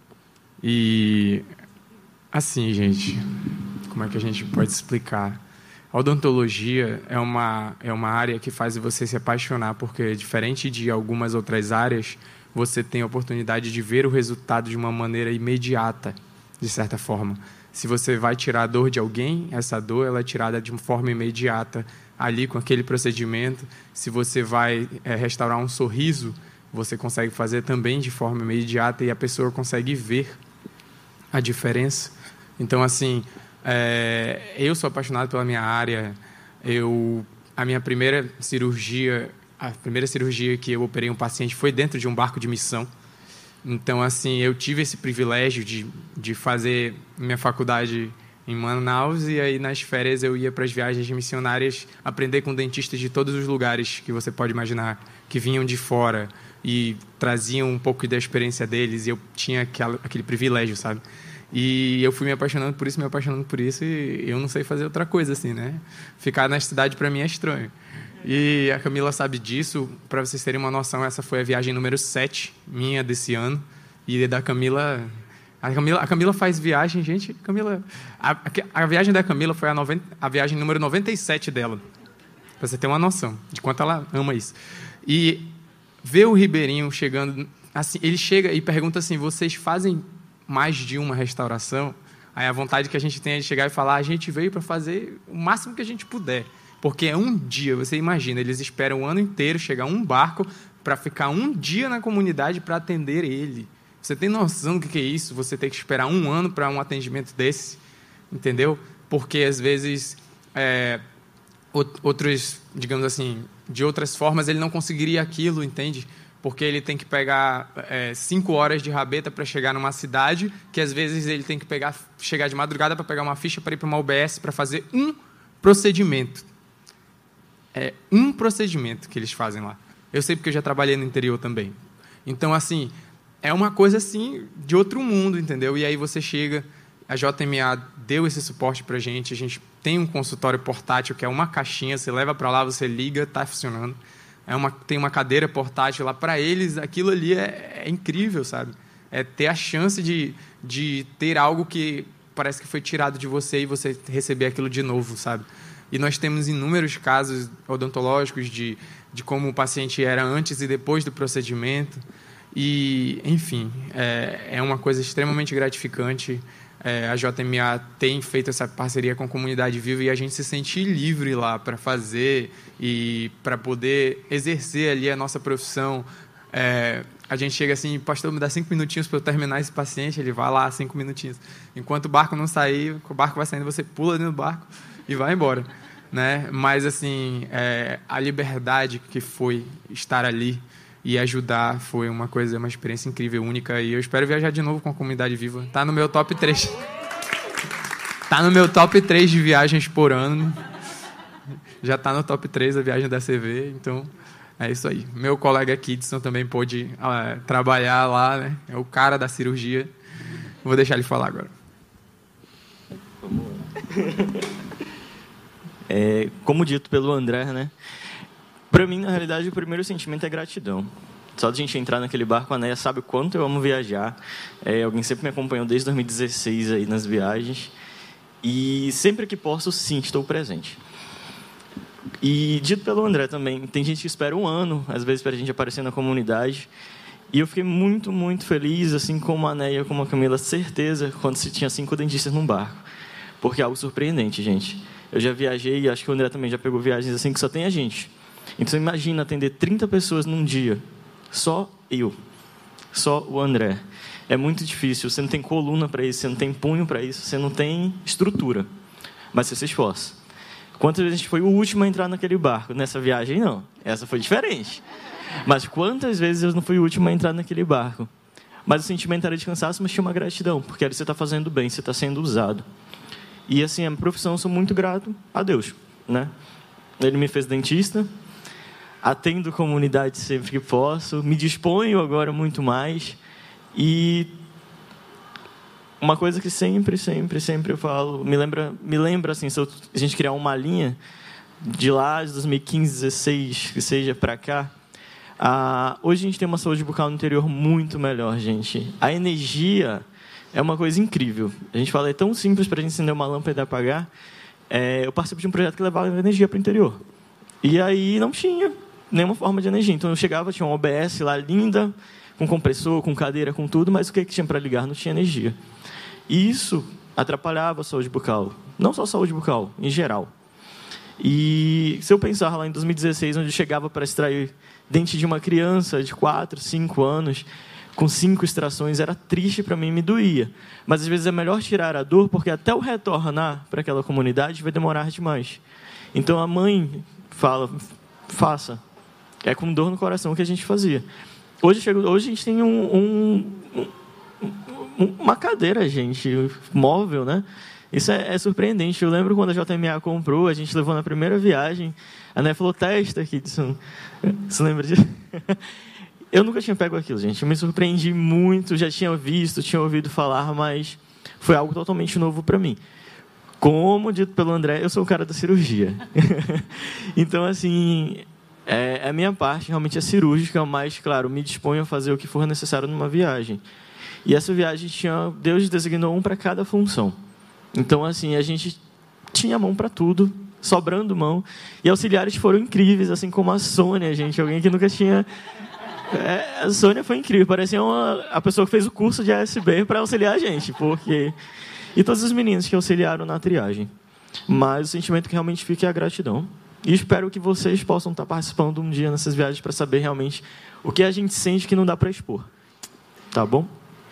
E, assim, gente, como é que a gente pode explicar? A odontologia é uma, é uma área que faz você se apaixonar, porque, diferente de algumas outras áreas, você tem a oportunidade de ver o resultado de uma maneira imediata, de certa forma. Se você vai tirar a dor de alguém, essa dor ela é tirada de uma forma imediata, ali com aquele procedimento. Se você vai é, restaurar um sorriso, você consegue fazer também de forma imediata e a pessoa consegue ver a diferença. Então, assim... É, eu sou apaixonado pela minha área. Eu, a minha primeira cirurgia, a primeira cirurgia que eu operei um paciente foi dentro de um barco de missão. Então, assim, eu tive esse privilégio de, de fazer minha faculdade em Manaus e aí nas férias eu ia para as viagens missionárias aprender com dentistas de todos os lugares que você pode imaginar, que vinham de fora e traziam um pouco da experiência deles e eu tinha aquela, aquele privilégio, sabe? E eu fui me apaixonando por isso, me apaixonando por isso, e eu não sei fazer outra coisa, assim, né? Ficar na cidade, para mim, é estranho. E a Camila sabe disso. Para vocês terem uma noção, essa foi a viagem número sete, minha, desse ano. E da Camila... A Camila, a Camila faz viagem, gente... Camila, a, a viagem da Camila foi a, noventa, a viagem número noventa e sete dela. Para você ter uma noção de quanto ela ama isso. E ver o Ribeirinho chegando... Assim, ele chega e pergunta assim, vocês fazem... mais de uma restauração? Aí a vontade que a gente tem é de chegar e falar, a gente veio para fazer o máximo que a gente puder, porque é um dia, você imagina, eles esperam o ano inteiro, chegar um barco para ficar um dia na comunidade para atender ele. Você tem noção do que é isso? Você tem que esperar um ano para um atendimento desse, entendeu? Porque às vezes é, outros, digamos assim, de outras formas ele não conseguiria aquilo, entende? Porque ele tem que pegar é, cinco horas de rabeta para chegar numa cidade, que às vezes ele tem que pegar, chegar de madrugada para pegar uma ficha para ir para uma U B S para fazer um procedimento. É um procedimento que eles fazem lá. Eu sei porque eu já trabalhei no interior também. Então, assim, é uma coisa assim de outro mundo, entendeu? E aí você chega, a J M A deu esse suporte para a gente, a gente tem um consultório portátil, que é uma caixinha, você leva para lá, você liga, está funcionando. É uma, tem uma cadeira portátil lá. Para eles, aquilo ali é, é incrível, sabe? É ter a chance de, de ter algo que parece que foi tirado de você e você receber aquilo de novo, sabe? E nós temos inúmeros casos odontológicos de, de como o paciente era antes e depois do procedimento. E, enfim, é, é uma coisa extremamente gratificante. É, a J M A tem feito essa parceria com a Comunidade Viva e a gente se sente livre lá para fazer e para poder exercer ali a nossa profissão. É, a gente chega assim, pastor, me dá cinco minutinhos para eu terminar esse paciente, ele vai lá, cinco minutinhos. Enquanto o barco não sair, o barco vai saindo, você pula dentro do barco e vai embora, né? Mas, assim, é, a liberdade que foi estar ali e ajudar foi uma coisa, uma experiência incrível, única. E eu espero viajar de novo com a Comunidade Viva. Tá no meu top três. Tá no meu top três de viagens por ano. Já tá no top três a viagem da C V. Então, É isso aí. Meu colega Kidson também pôde uh, trabalhar lá, né? É o cara da cirurgia. Vou deixar ele falar agora. É, como dito pelo André, né? Para mim, na realidade, o primeiro sentimento é gratidão. Só de a gente entrar naquele barco, a Neia sabe o quanto eu amo viajar. É, alguém sempre me acompanhou desde dois mil e dezesseis aí nas viagens. E sempre que posso, sim, estou presente. E dito pelo André também, tem gente que espera um ano, às vezes, para a gente aparecer na comunidade. E eu fiquei muito, muito feliz, assim como a Neia, como a Camila, certeza, quando se tinha cinco dentistas num barco. Porque é algo surpreendente, gente. Eu já viajei, e acho que o André também já pegou viagens assim que só tem a gente. Então, imagina atender trinta pessoas num dia. Só eu. Só o André. É muito difícil. Você não tem coluna para isso, você não tem punho para isso, você não tem estrutura. Mas você se esforça. Quantas vezes a gente foi o último a entrar naquele barco? Nessa viagem, não. Essa foi diferente. Mas quantas vezes eu não fui o último a entrar naquele barco? Mas o sentimento era de cansaço, mas tinha uma gratidão. Porque ali você está fazendo bem, você está sendo usado. E, assim, a minha profissão, eu sou muito grato a Deus, né? Ele me fez dentista, atendo comunidade sempre que posso, me disponho agora muito mais. E uma coisa que sempre, sempre, sempre eu falo, me lembra, me lembra assim, se eu, a gente criar uma linha de lá, de dois mil e quinze, dezesseis, que seja para cá, ah, hoje a gente tem uma saúde bucal no interior muito melhor, gente. A energia é uma coisa incrível. A gente fala, é tão simples para a gente acender uma lâmpada e apagar. É, eu participo de um projeto que levava energia para o interior. E aí não tinha nenhuma forma de energia. Então eu chegava, tinha uma O B S lá linda, com compressor, com cadeira, com tudo, mas o que, que tinha para ligar? Não tinha energia. E isso atrapalhava a saúde bucal. Não só a saúde bucal, em geral. E se eu pensar lá em dois mil e dezesseis, onde eu chegava para extrair dente de uma criança de quatro, cinco anos, com cinco extrações, era triste para mim, me doía. Mas, às vezes, é melhor tirar a dor, porque até eu retornar para aquela comunidade vai demorar demais. Então, a mãe fala, faça. É com dor no coração que a gente fazia. Hoje, chego, hoje a gente tem um, um, um, uma cadeira, gente, móvel, né? Isso é, é surpreendente. Eu lembro quando a J M A comprou, a gente levou na primeira viagem, a Né falou, testa aqui. Você lembra disso? Eu nunca tinha pego aquilo, gente. Eu me surpreendi muito, já tinha visto, tinha ouvido falar, mas foi algo totalmente novo para mim. Como dito pelo André, eu sou o cara da cirurgia. Então, assim, é, a minha parte realmente é cirúrgica, mas, claro, me disponho a fazer o que for necessário numa viagem. E essa viagem, tinha, Deus designou um para cada função. Então, assim, a gente tinha mão para tudo, sobrando mão. E auxiliares foram incríveis, assim como a Sônia, gente, alguém que nunca tinha... É, a Sônia foi incrível, parecia uma, a pessoa que fez o curso de A S B para auxiliar a gente, porque... E todos os meninos que auxiliaram na triagem. Mas o sentimento que realmente fica é a gratidão. E espero que vocês possam estar participando um dia nessas viagens para saber realmente o que a gente sente que não dá para expor. Tá bom?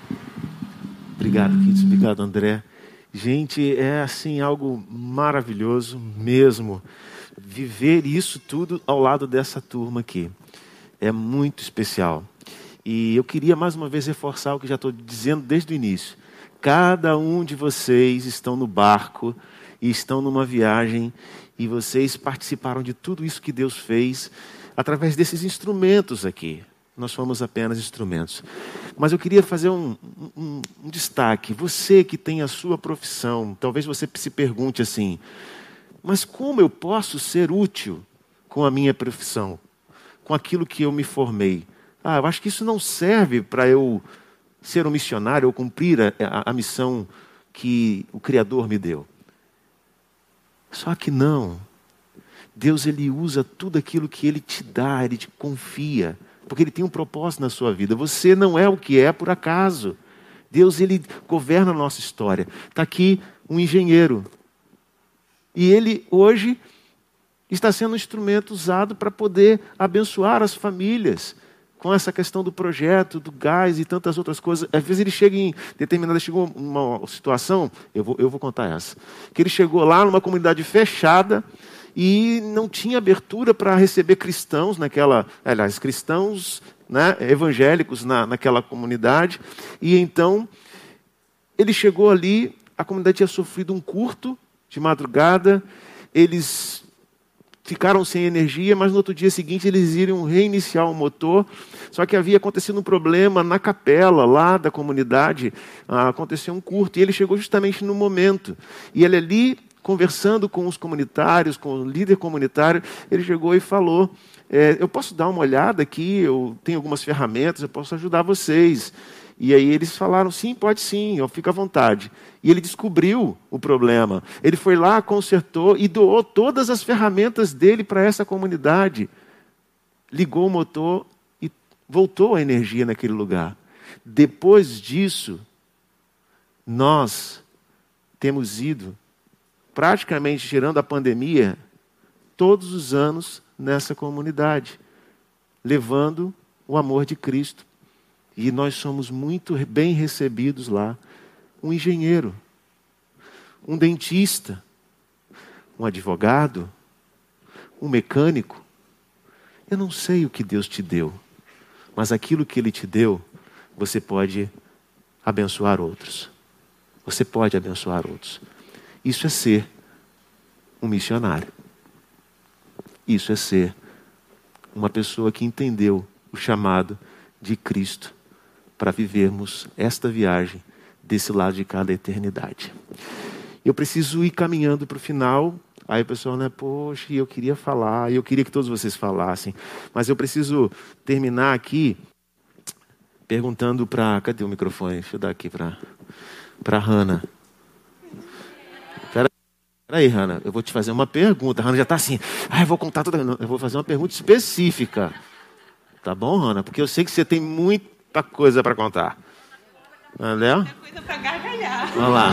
Obrigado, Kits. Obrigado, André. Gente, é assim algo maravilhoso mesmo. Viver isso tudo ao lado dessa turma aqui. É muito especial. E eu queria mais uma vez reforçar o que já estou dizendo desde o início. Cada um de vocês estão no barco e estão numa viagem e vocês participaram de tudo isso que Deus fez através desses instrumentos aqui. Nós somos apenas instrumentos. Mas eu queria fazer um, um, um destaque. Você que tem a sua profissão, talvez você se pergunte assim, mas como eu posso ser útil com a minha profissão? Com aquilo que eu me formei? Ah, eu acho que isso não serve para eu ser um missionário ou cumprir a, a, a missão que o Criador me deu. Só que não. Deus, Ele usa tudo aquilo que Ele te dá, Ele te confia, porque Ele tem um propósito na sua vida. Você não é o que é por acaso. Deus, Ele governa a nossa história. Está aqui um engenheiro. E ele, hoje, está sendo um instrumento usado para poder abençoar as famílias com essa questão do projeto, do gás e tantas outras coisas. Às vezes ele chega em determinada, chegou uma situação, eu vou, eu vou contar essa, que ele chegou lá numa comunidade fechada e não tinha abertura para receber cristãos naquela, aliás, cristãos, né, evangélicos na, naquela comunidade. E então ele chegou ali, a comunidade tinha sofrido um curto de madrugada, eles ficaram sem energia, mas no outro dia seguinte eles iriam reiniciar o motor. Só que havia acontecido um problema na capela lá da comunidade, ah, aconteceu um curto, e ele chegou justamente no momento. E ele ali, conversando com os comunitários, com o líder comunitário, ele chegou e falou, é, eu posso dar uma olhada aqui, eu tenho algumas ferramentas, eu posso ajudar vocês. E aí eles falaram, sim, pode sim, fica à vontade. E ele descobriu o problema. Ele foi lá, consertou e doou todas as ferramentas dele para essa comunidade. Ligou o motor e voltou a energia naquele lugar. Depois disso, nós temos ido, praticamente tirando a pandemia, todos os anos nessa comunidade, levando o amor de Cristo. E nós somos muito bem recebidos lá. Um engenheiro, um dentista, um advogado, um mecânico. Eu não sei o que Deus te deu, mas aquilo que Ele te deu, você pode abençoar outros. Você pode abençoar outros. Isso é ser um missionário. Isso é ser uma pessoa que entendeu o chamado de Cristo para vivermos esta viagem desse lado de cada eternidade. Eu preciso ir caminhando para o final. Aí o pessoal, né, poxa, eu queria falar, eu queria que todos vocês falassem, mas eu preciso terminar aqui perguntando para... Cadê o microfone? Deixa eu dar aqui para para Hannah. Espera aí, Hannah, eu vou te fazer uma pergunta. A Hannah já está assim, ah, eu vou contar toda... Não, eu vou fazer uma pergunta específica. Tá bom, Hannah? Porque eu sei que você tem muito muita coisa para contar. Entendeu? Muita coisa para gargalhar. Vamos lá.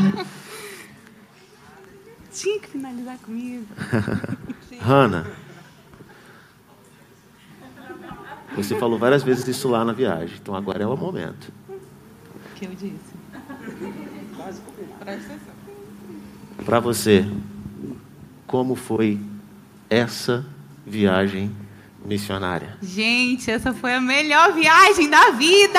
Tinha que finalizar comigo. Hannah, você falou várias vezes isso lá na viagem, então agora é o momento. O que eu disse? Para você, como foi essa viagem missionária? Gente, essa foi a melhor viagem da vida!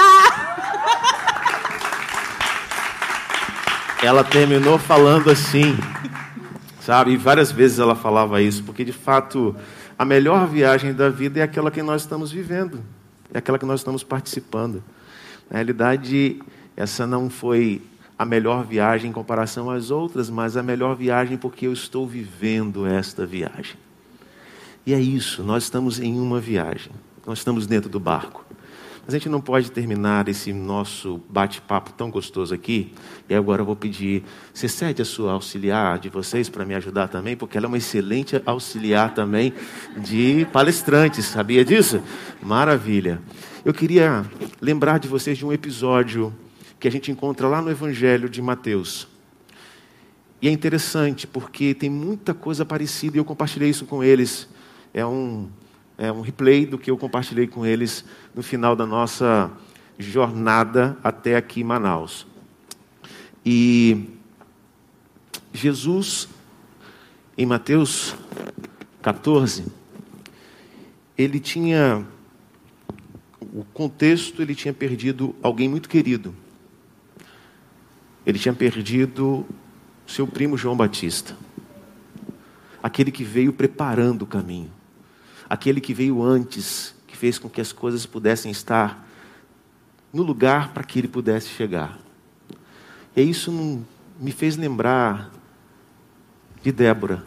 Ela terminou falando assim, sabe? E várias vezes ela falava isso, porque de fato a melhor viagem da vida é aquela que nós estamos vivendo, é aquela que nós estamos participando. Na realidade, essa não foi a melhor viagem em comparação às outras, mas a melhor viagem porque eu estou vivendo esta viagem. E é isso, nós estamos em uma viagem, nós estamos dentro do barco. Mas a gente não pode terminar esse nosso bate-papo tão gostoso aqui, e agora eu vou pedir, você cede a sua auxiliar de vocês para me ajudar também, porque ela é uma excelente auxiliar também de palestrantes, sabia disso? Maravilha. Eu queria lembrar de vocês de um episódio que a gente encontra lá no Evangelho de Mateus. E é interessante, porque tem muita coisa parecida, e eu compartilhei isso com eles. É um, é um replay do que eu compartilhei com eles no final da nossa jornada até aqui em Manaus. E Jesus, em Mateus catorze, ele tinha, o contexto, ele tinha perdido alguém muito querido. Ele tinha perdido seu primo João Batista. Aquele que veio preparando o caminho. Aquele que veio antes, que fez com que as coisas pudessem estar no lugar para que ele pudesse chegar. E isso não, me fez lembrar de Débora.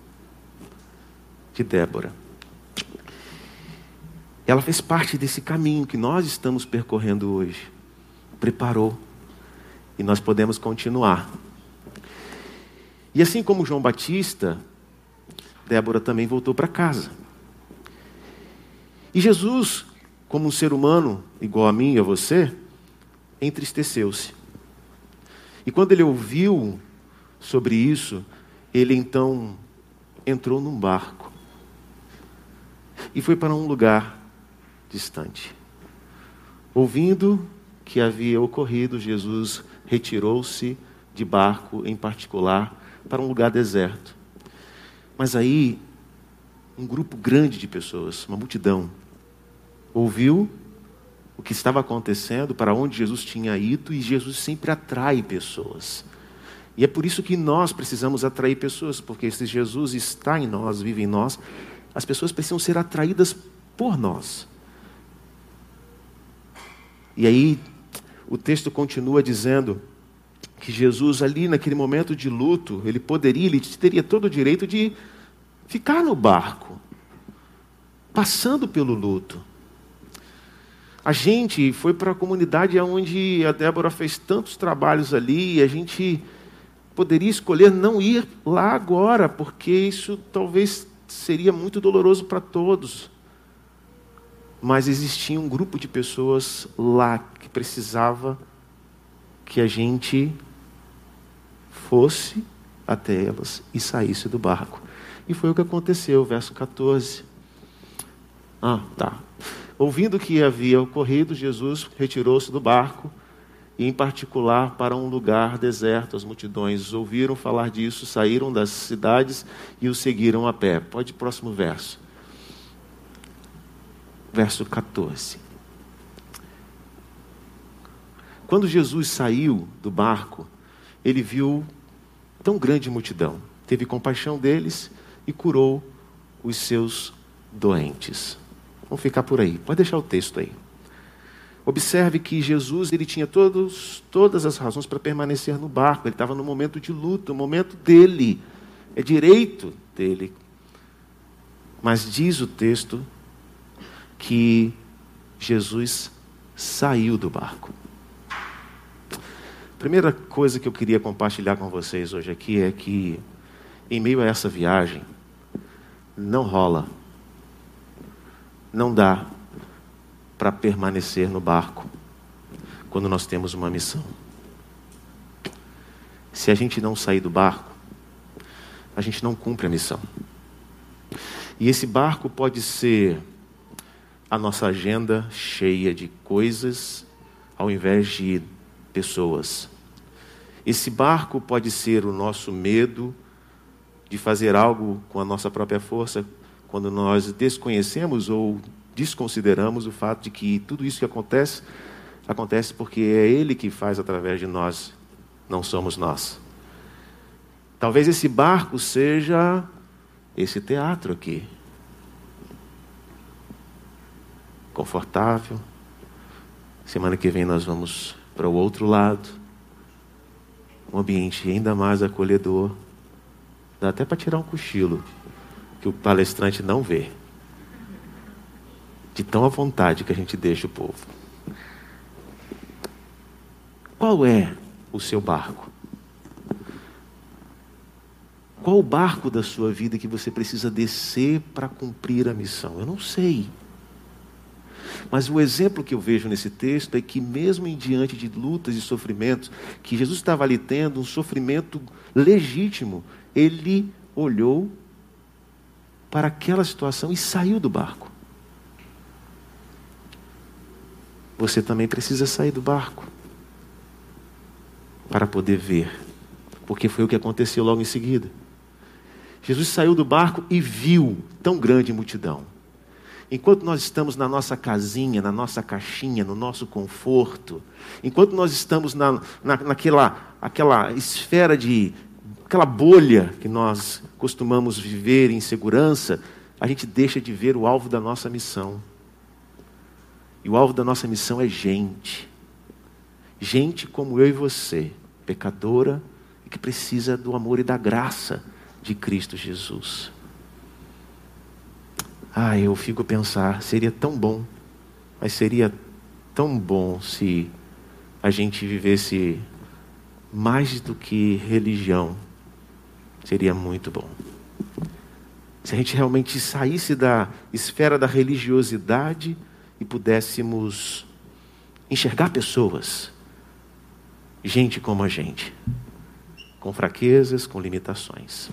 De Débora. Ela fez parte desse caminho que nós estamos percorrendo hoje. Preparou. E nós podemos continuar. E assim como João Batista, Débora também voltou para casa. E Jesus, como um ser humano, igual a mim e a você, entristeceu-se. E quando ele ouviu sobre isso, ele então entrou num barco e foi para um lugar distante. Ouvindo que havia ocorrido, Jesus retirou-se de barco, em particular, para um lugar deserto. Mas aí, um grupo grande de pessoas, uma multidão, ouviu o que estava acontecendo, para onde Jesus tinha ido, e Jesus sempre atrai pessoas. E é por isso que nós precisamos atrair pessoas, porque se Jesus está em nós, vive em nós, as pessoas precisam ser atraídas por nós. E aí, o texto continua dizendo que Jesus ali naquele momento de luto, ele poderia, ele teria todo o direito de ficar no barco, passando pelo luto. A gente foi para a comunidade onde a Débora fez tantos trabalhos ali, e a gente poderia escolher não ir lá agora, porque isso talvez seria muito doloroso para todos. Mas existia um grupo de pessoas lá que precisava que a gente fosse até elas e saísse do barco. E foi o que aconteceu, verso catorze. Ah, tá. Ouvindo o que havia ocorrido, Jesus retirou-se do barco, e em particular para um lugar deserto. As multidões ouviram falar disso, saíram das cidades e o seguiram a pé. Pode ir pro próximo verso. Verso catorze. Quando Jesus saiu do barco, ele viu tão grande multidão, teve compaixão deles e curou os seus doentes. Vamos ficar por aí. Pode deixar o texto aí. Observe que Jesus ele tinha todos, todas as razões para permanecer no barco. Ele estava no momento de luta, no momento dele. É direito dele. Mas diz o texto que Jesus saiu do barco. A primeira coisa que eu queria compartilhar com vocês hoje aqui é que, em meio a essa viagem, não rola, não dá para permanecer no barco quando nós temos uma missão. Se a gente não sair do barco, a gente não cumpre a missão. E esse barco pode ser a nossa agenda cheia de coisas, ao invés de pessoas. Esse barco pode ser o nosso medo de fazer algo com a nossa própria força, quando nós desconhecemos ou desconsideramos o fato de que tudo isso que acontece, acontece porque é Ele que faz através de nós, não somos nós. Talvez esse barco seja esse teatro aqui. Confortável. Semana que vem nós vamos para o outro lado. Um ambiente ainda mais acolhedor. Dá até para tirar um cochilo, que o palestrante não vê. De tão à vontade que a gente deixa o povo. Qual é o seu barco? Qual o barco da sua vida que você precisa descer para cumprir a missão? Eu não sei. Mas o exemplo que eu vejo nesse texto é que mesmo em diante de lutas e sofrimentos, que Jesus estava ali tendo um sofrimento legítimo, ele olhou para aquela situação e saiu do barco. Você também precisa sair do barco para poder ver, porque foi o que aconteceu logo em seguida. Jesus saiu do barco e viu tão grande multidão. Enquanto nós estamos na nossa casinha, na nossa caixinha, no nosso conforto, enquanto nós estamos na, na, naquela aquela esfera de, aquela bolha que nós costumamos viver em segurança, a gente deixa de ver o alvo da nossa missão. E o alvo da nossa missão é gente. Gente como eu e você, pecadora, e que precisa do amor e da graça de Cristo Jesus. Ah, eu fico a pensar, seria tão bom, mas seria tão bom se a gente vivesse mais do que religião. Seria muito bom. Se a gente realmente saísse da esfera da religiosidade e pudéssemos enxergar pessoas, gente como a gente, com fraquezas, com limitações.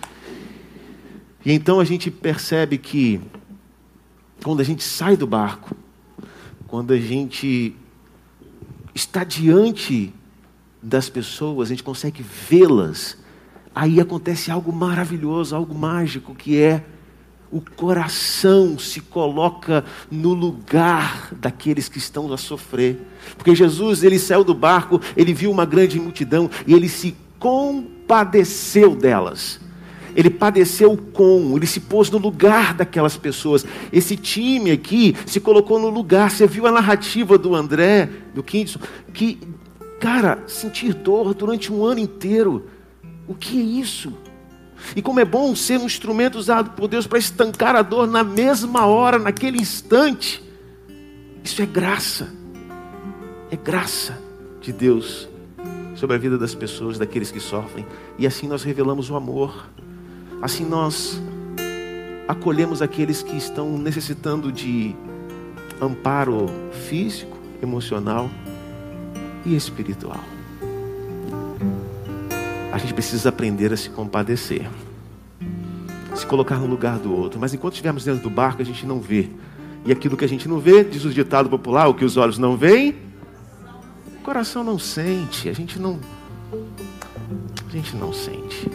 E então a gente percebe que quando a gente sai do barco, quando a gente está diante das pessoas, a gente consegue vê-las, aí acontece algo maravilhoso, algo mágico, que é o coração se coloca no lugar daqueles que estão a sofrer. Porque Jesus, ele saiu do barco, ele viu uma grande multidão e ele se compadeceu delas. Ele padeceu com, ele se pôs no lugar daquelas pessoas. Esse time aqui se colocou no lugar. Você viu a narrativa do André, do Kindson, que, cara, sentir dor durante um ano inteiro. O que é isso? E como é bom ser um instrumento usado por Deus para estancar a dor na mesma hora, naquele instante. Isso é graça. É graça de Deus sobre a vida das pessoas, daqueles que sofrem. E assim nós revelamos o amor. Assim nós acolhemos aqueles que estão necessitando de amparo físico, emocional e espiritual. A gente precisa aprender a se compadecer, se colocar no lugar do outro. Mas enquanto estivermos dentro do barco, a gente não vê. E aquilo que a gente não vê, diz o ditado popular, o que os olhos não veem, o coração não sente. A gente não, a gente não sente.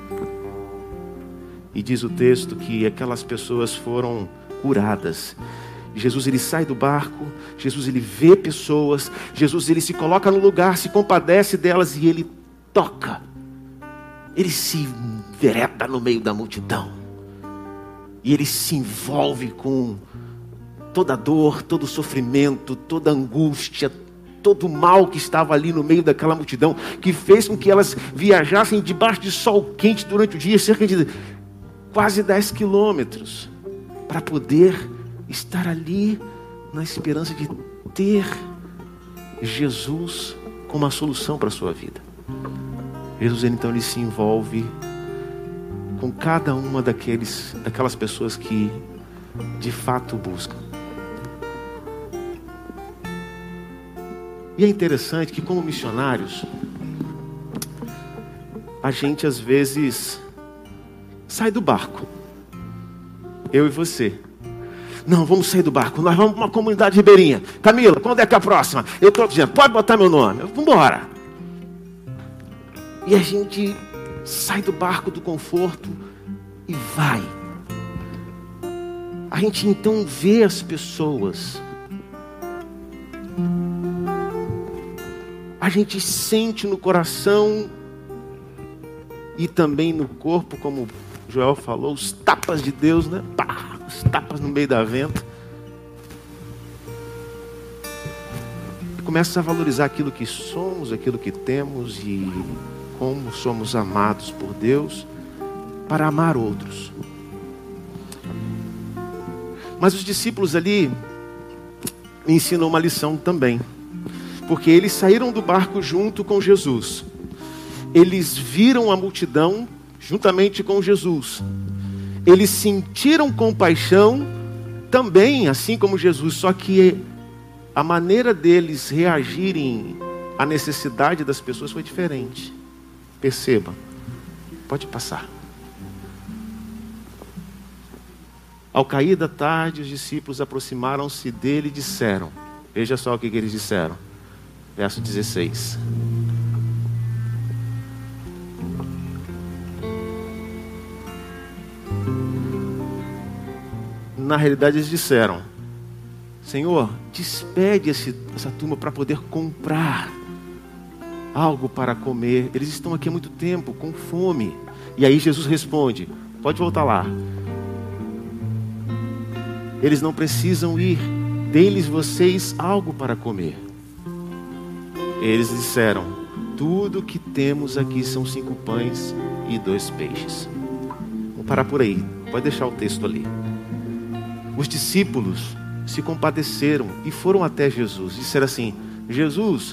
E diz o texto que aquelas pessoas foram curadas. Jesus, ele sai do barco, Jesus, ele vê pessoas, Jesus, ele se coloca no lugar, se compadece delas e ele toca. Ele se envereda no meio da multidão. E ele se envolve com toda a dor, todo o sofrimento, toda a angústia, todo o mal que estava ali no meio daquela multidão, que fez com que elas viajassem debaixo de sol quente durante o dia, cerca de quase dez quilômetros, para poder estar ali na esperança de ter Jesus como a solução para a sua vida. Jesus, então, ele se envolve com cada uma daqueles, daquelas pessoas que de fato buscam. E é interessante que, como missionários, a gente às vezes sai do barco. Eu e você. Não, vamos sair do barco. Nós vamos para uma comunidade ribeirinha. Camila, quando é que é a próxima? Eu estou dizendo, pode botar meu nome. Vamos embora. E a gente sai do barco do conforto e vai. A gente então vê as pessoas. A gente sente no coração e também no corpo, como Joel falou, os tapas de Deus, né? Pá, os tapas no meio da venta. E começa a valorizar aquilo que somos, aquilo que temos e como somos amados por Deus para amar outros. Mas os discípulos ali me ensinam uma lição também. Porque eles saíram do barco junto com Jesus. Eles viram a multidão juntamente com Jesus. Eles sentiram compaixão também, assim como Jesus. Só que a maneira deles reagirem à necessidade das pessoas foi diferente. Perceba. Pode passar. Ao cair da tarde, os discípulos aproximaram-se dele e disseram. Veja só o que, que eles disseram. Verso dezesseis. Na realidade eles disseram: Senhor, despede esse, essa turma para poder comprar algo para comer. Eles estão aqui há muito tempo, com fome. E aí Jesus responde: pode voltar lá. Eles não precisam ir. Dê-lhes vocês algo para comer. Eles disseram: tudo que temos aqui são cinco pães e dois peixes. Vamos parar por aí. Pode deixar o texto ali. Os discípulos se compadeceram e foram até Jesus. Disseram assim: Jesus,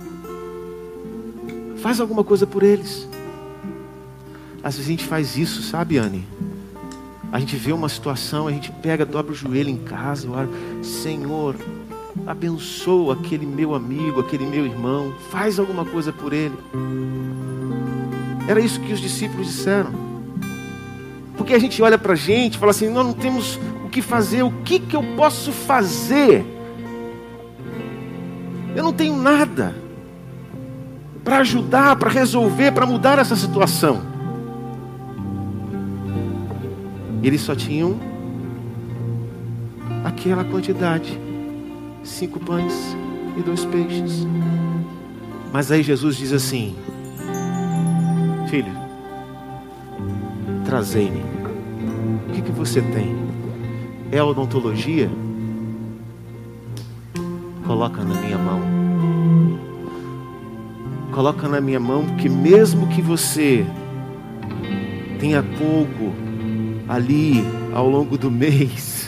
faz alguma coisa por eles. Às vezes a gente faz isso, sabe, Anne? A gente vê uma situação, a gente pega, dobra o joelho em casa, ora, Senhor, abençoa aquele meu amigo, aquele meu irmão, faz alguma coisa por ele. Era isso que os discípulos disseram. Porque a gente olha para a gente e fala assim: nós não temos o que fazer, o que, que eu posso fazer? Eu não tenho nada para ajudar, para resolver, para mudar essa situação. Eles só tinham aquela quantidade, cinco pães e dois peixes. Mas aí Jesus diz assim: trazei-me. O que, que você tem? É odontologia? Coloca na minha mão. Coloca na minha mão, porque mesmo que você tenha pouco ali ao longo do mês,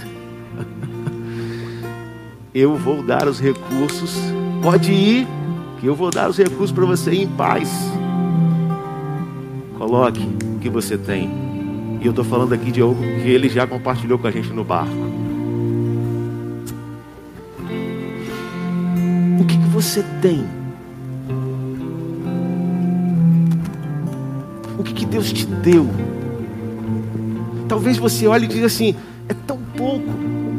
eu vou dar os recursos. Pode ir, que eu vou dar os recursos para você ir em paz. Coloque o que você tem. E eu estou falando aqui de algo que ele já compartilhou com a gente no barco. O que, que você tem? O que, que Deus te deu? Talvez você olhe e diga assim: é tão pouco.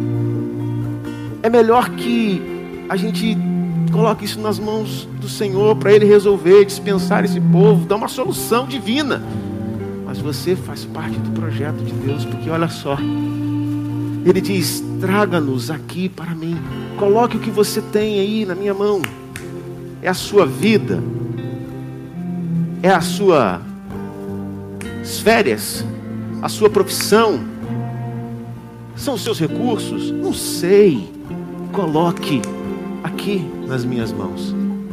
É melhor que a gente coloque isso nas mãos do Senhor para Ele resolver, dispensar esse povo, dar uma solução divina. Mas você faz parte do projeto de Deus, porque olha só, Ele diz: traga-nos aqui para mim. Coloque o que você tem aí na minha mão. É a sua vida, é a sua as férias, a sua profissão, são os seus recursos, não sei. Coloque aqui nas minhas mãos.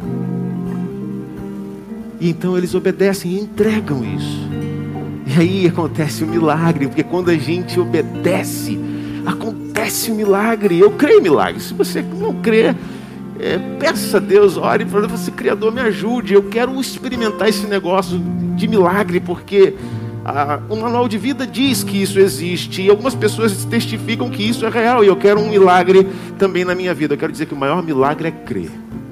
E então eles obedecem e entregam isso. E aí acontece o milagre, porque quando a gente obedece, acontece o milagre. Eu creio em milagre. Se você não crê, é, peça a Deus, ore e fale: você, Criador, me ajude. Eu quero experimentar esse negócio de milagre, porque ah, o manual de vida diz que isso existe, e algumas pessoas testificam que isso é real, e eu quero um milagre também na minha vida. Eu quero dizer que o maior milagre é crer.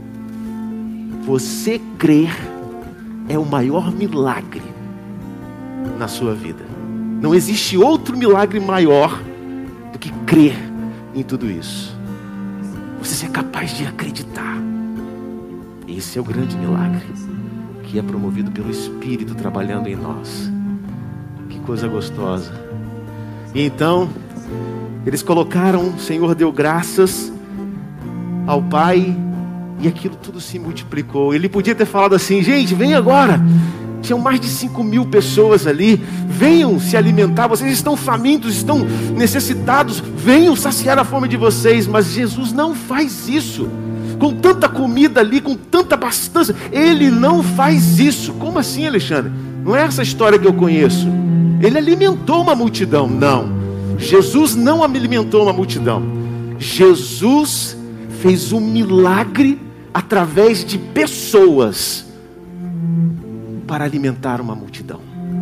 Você crer é o maior milagre na sua vida. Não existe outro milagre maior do que crer em tudo isso. Você ser capaz de acreditar. Esse é o grande milagre, que é promovido pelo Espírito trabalhando em nós. Que coisa gostosa. E então eles colocaram, o Senhor deu graças ao Pai, e aquilo tudo se multiplicou. Ele podia ter falado assim: gente, vem agora. Tinham mais de cinco mil pessoas ali. Venham se alimentar. Vocês estão famintos, estão necessitados. Venham saciar a fome de vocês. Mas Jesus não faz isso. Com tanta comida ali, com tanta abastança, Ele não faz isso. Como assim, Alexandre? Não é essa história que eu conheço. Ele alimentou uma multidão. Não. Jesus não alimentou uma multidão. Jesus fez um milagre através de pessoas para alimentar uma multidão.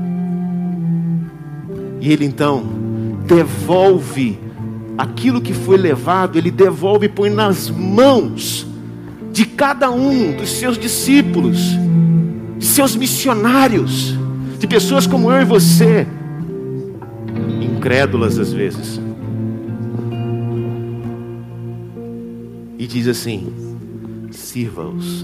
E Ele então devolve aquilo que foi levado. Ele devolve e põe nas mãos de cada um dos seus discípulos, de seus missionários, de pessoas como eu e você, incrédulas às vezes. E diz assim: sirva-os.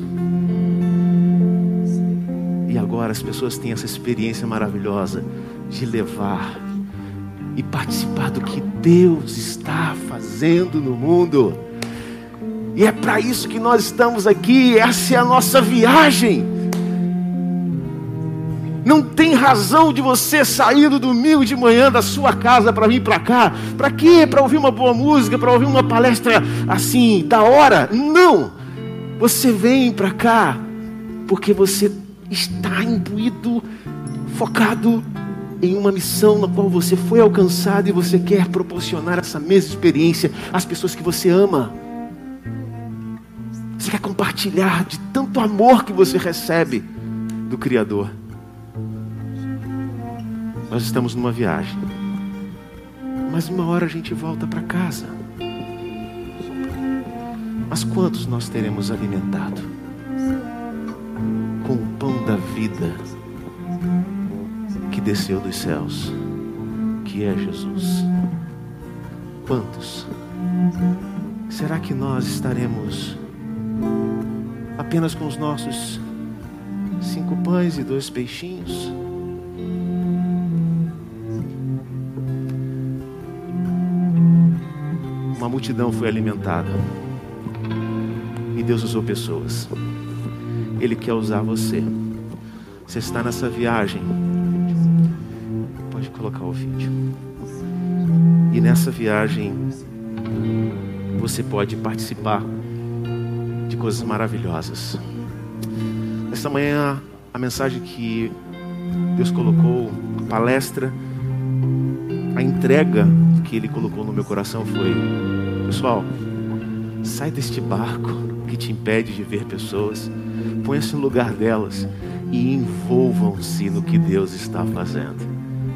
E agora as pessoas têm essa experiência maravilhosa de levar e participar do que Deus está fazendo no mundo. E é para isso que nós estamos aqui. Essa é a nossa viagem. Não tem razão de você sair no domingo de manhã da sua casa para vir para cá. Para quê? Para ouvir uma boa música, para ouvir uma palestra assim, da hora? Não! Você vem para cá porque você está imbuído, focado em uma missão na qual você foi alcançado, e você quer proporcionar essa mesma experiência às pessoas que você ama. Você quer compartilhar de tanto amor que você recebe do Criador. Nós estamos numa viagem, mas uma hora a gente volta para casa. Mas quantos nós teremos alimentado com o pão da vida que desceu dos céus, que é Jesus? Quantos? Será que nós estaremos apenas com os nossos cinco pães e dois peixinhos? Uma multidão foi alimentada, e Deus usou pessoas. Ele quer usar você. Você está nessa viagem. Pode colocar. o vídeo. E nessa viagem você pode participar de coisas maravilhosas. Esta manhã a mensagem que Deus colocou, a palestra, a entrega que Ele colocou no meu coração foi: pessoal, sai deste barco que te impede de ver pessoas, põe-se no lugar delas e envolvam-se no que Deus está fazendo.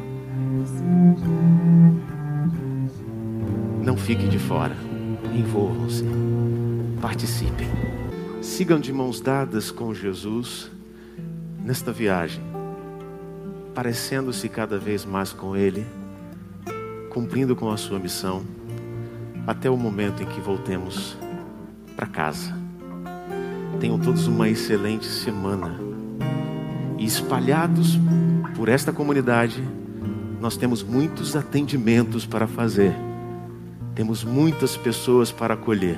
Não fique de fora, envolvam-se, participem. Sigam de mãos dadas com Jesus nesta viagem, parecendo-se cada vez mais com Ele, cumprindo com a sua missão, até o momento em que voltemos para casa. Tenham todos uma excelente semana. E espalhados por esta comunidade, nós temos muitos atendimentos para fazer. Temos muitas pessoas para acolher.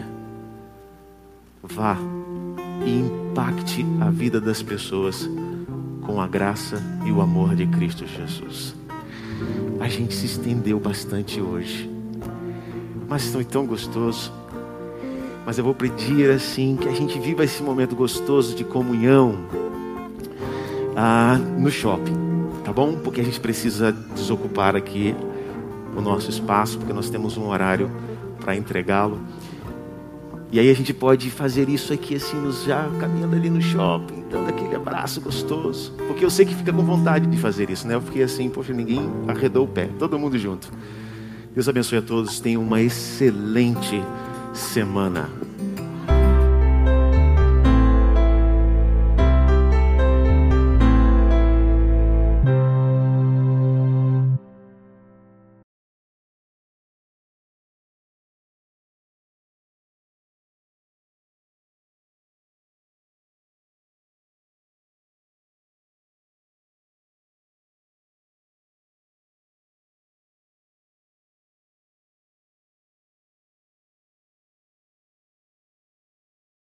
Vá e impacte a vida das pessoas com a graça e o amor de Cristo Jesus. A gente se estendeu bastante hoje, mas foi tão gostoso. Mas eu vou pedir assim que a gente viva esse momento gostoso de comunhão ah, no shopping, tá bom? Porque a gente precisa desocupar aqui o nosso espaço, porque nós temos um horário para entregá-lo. E aí a gente pode fazer isso aqui assim, nos já caminhando ali no shopping, dando aquele abraço gostoso. Porque eu sei que fica com vontade de fazer isso, né? Eu fiquei assim, poxa, ninguém arredou o pé, todo mundo junto. Deus abençoe a todos, tenham uma excelente semana.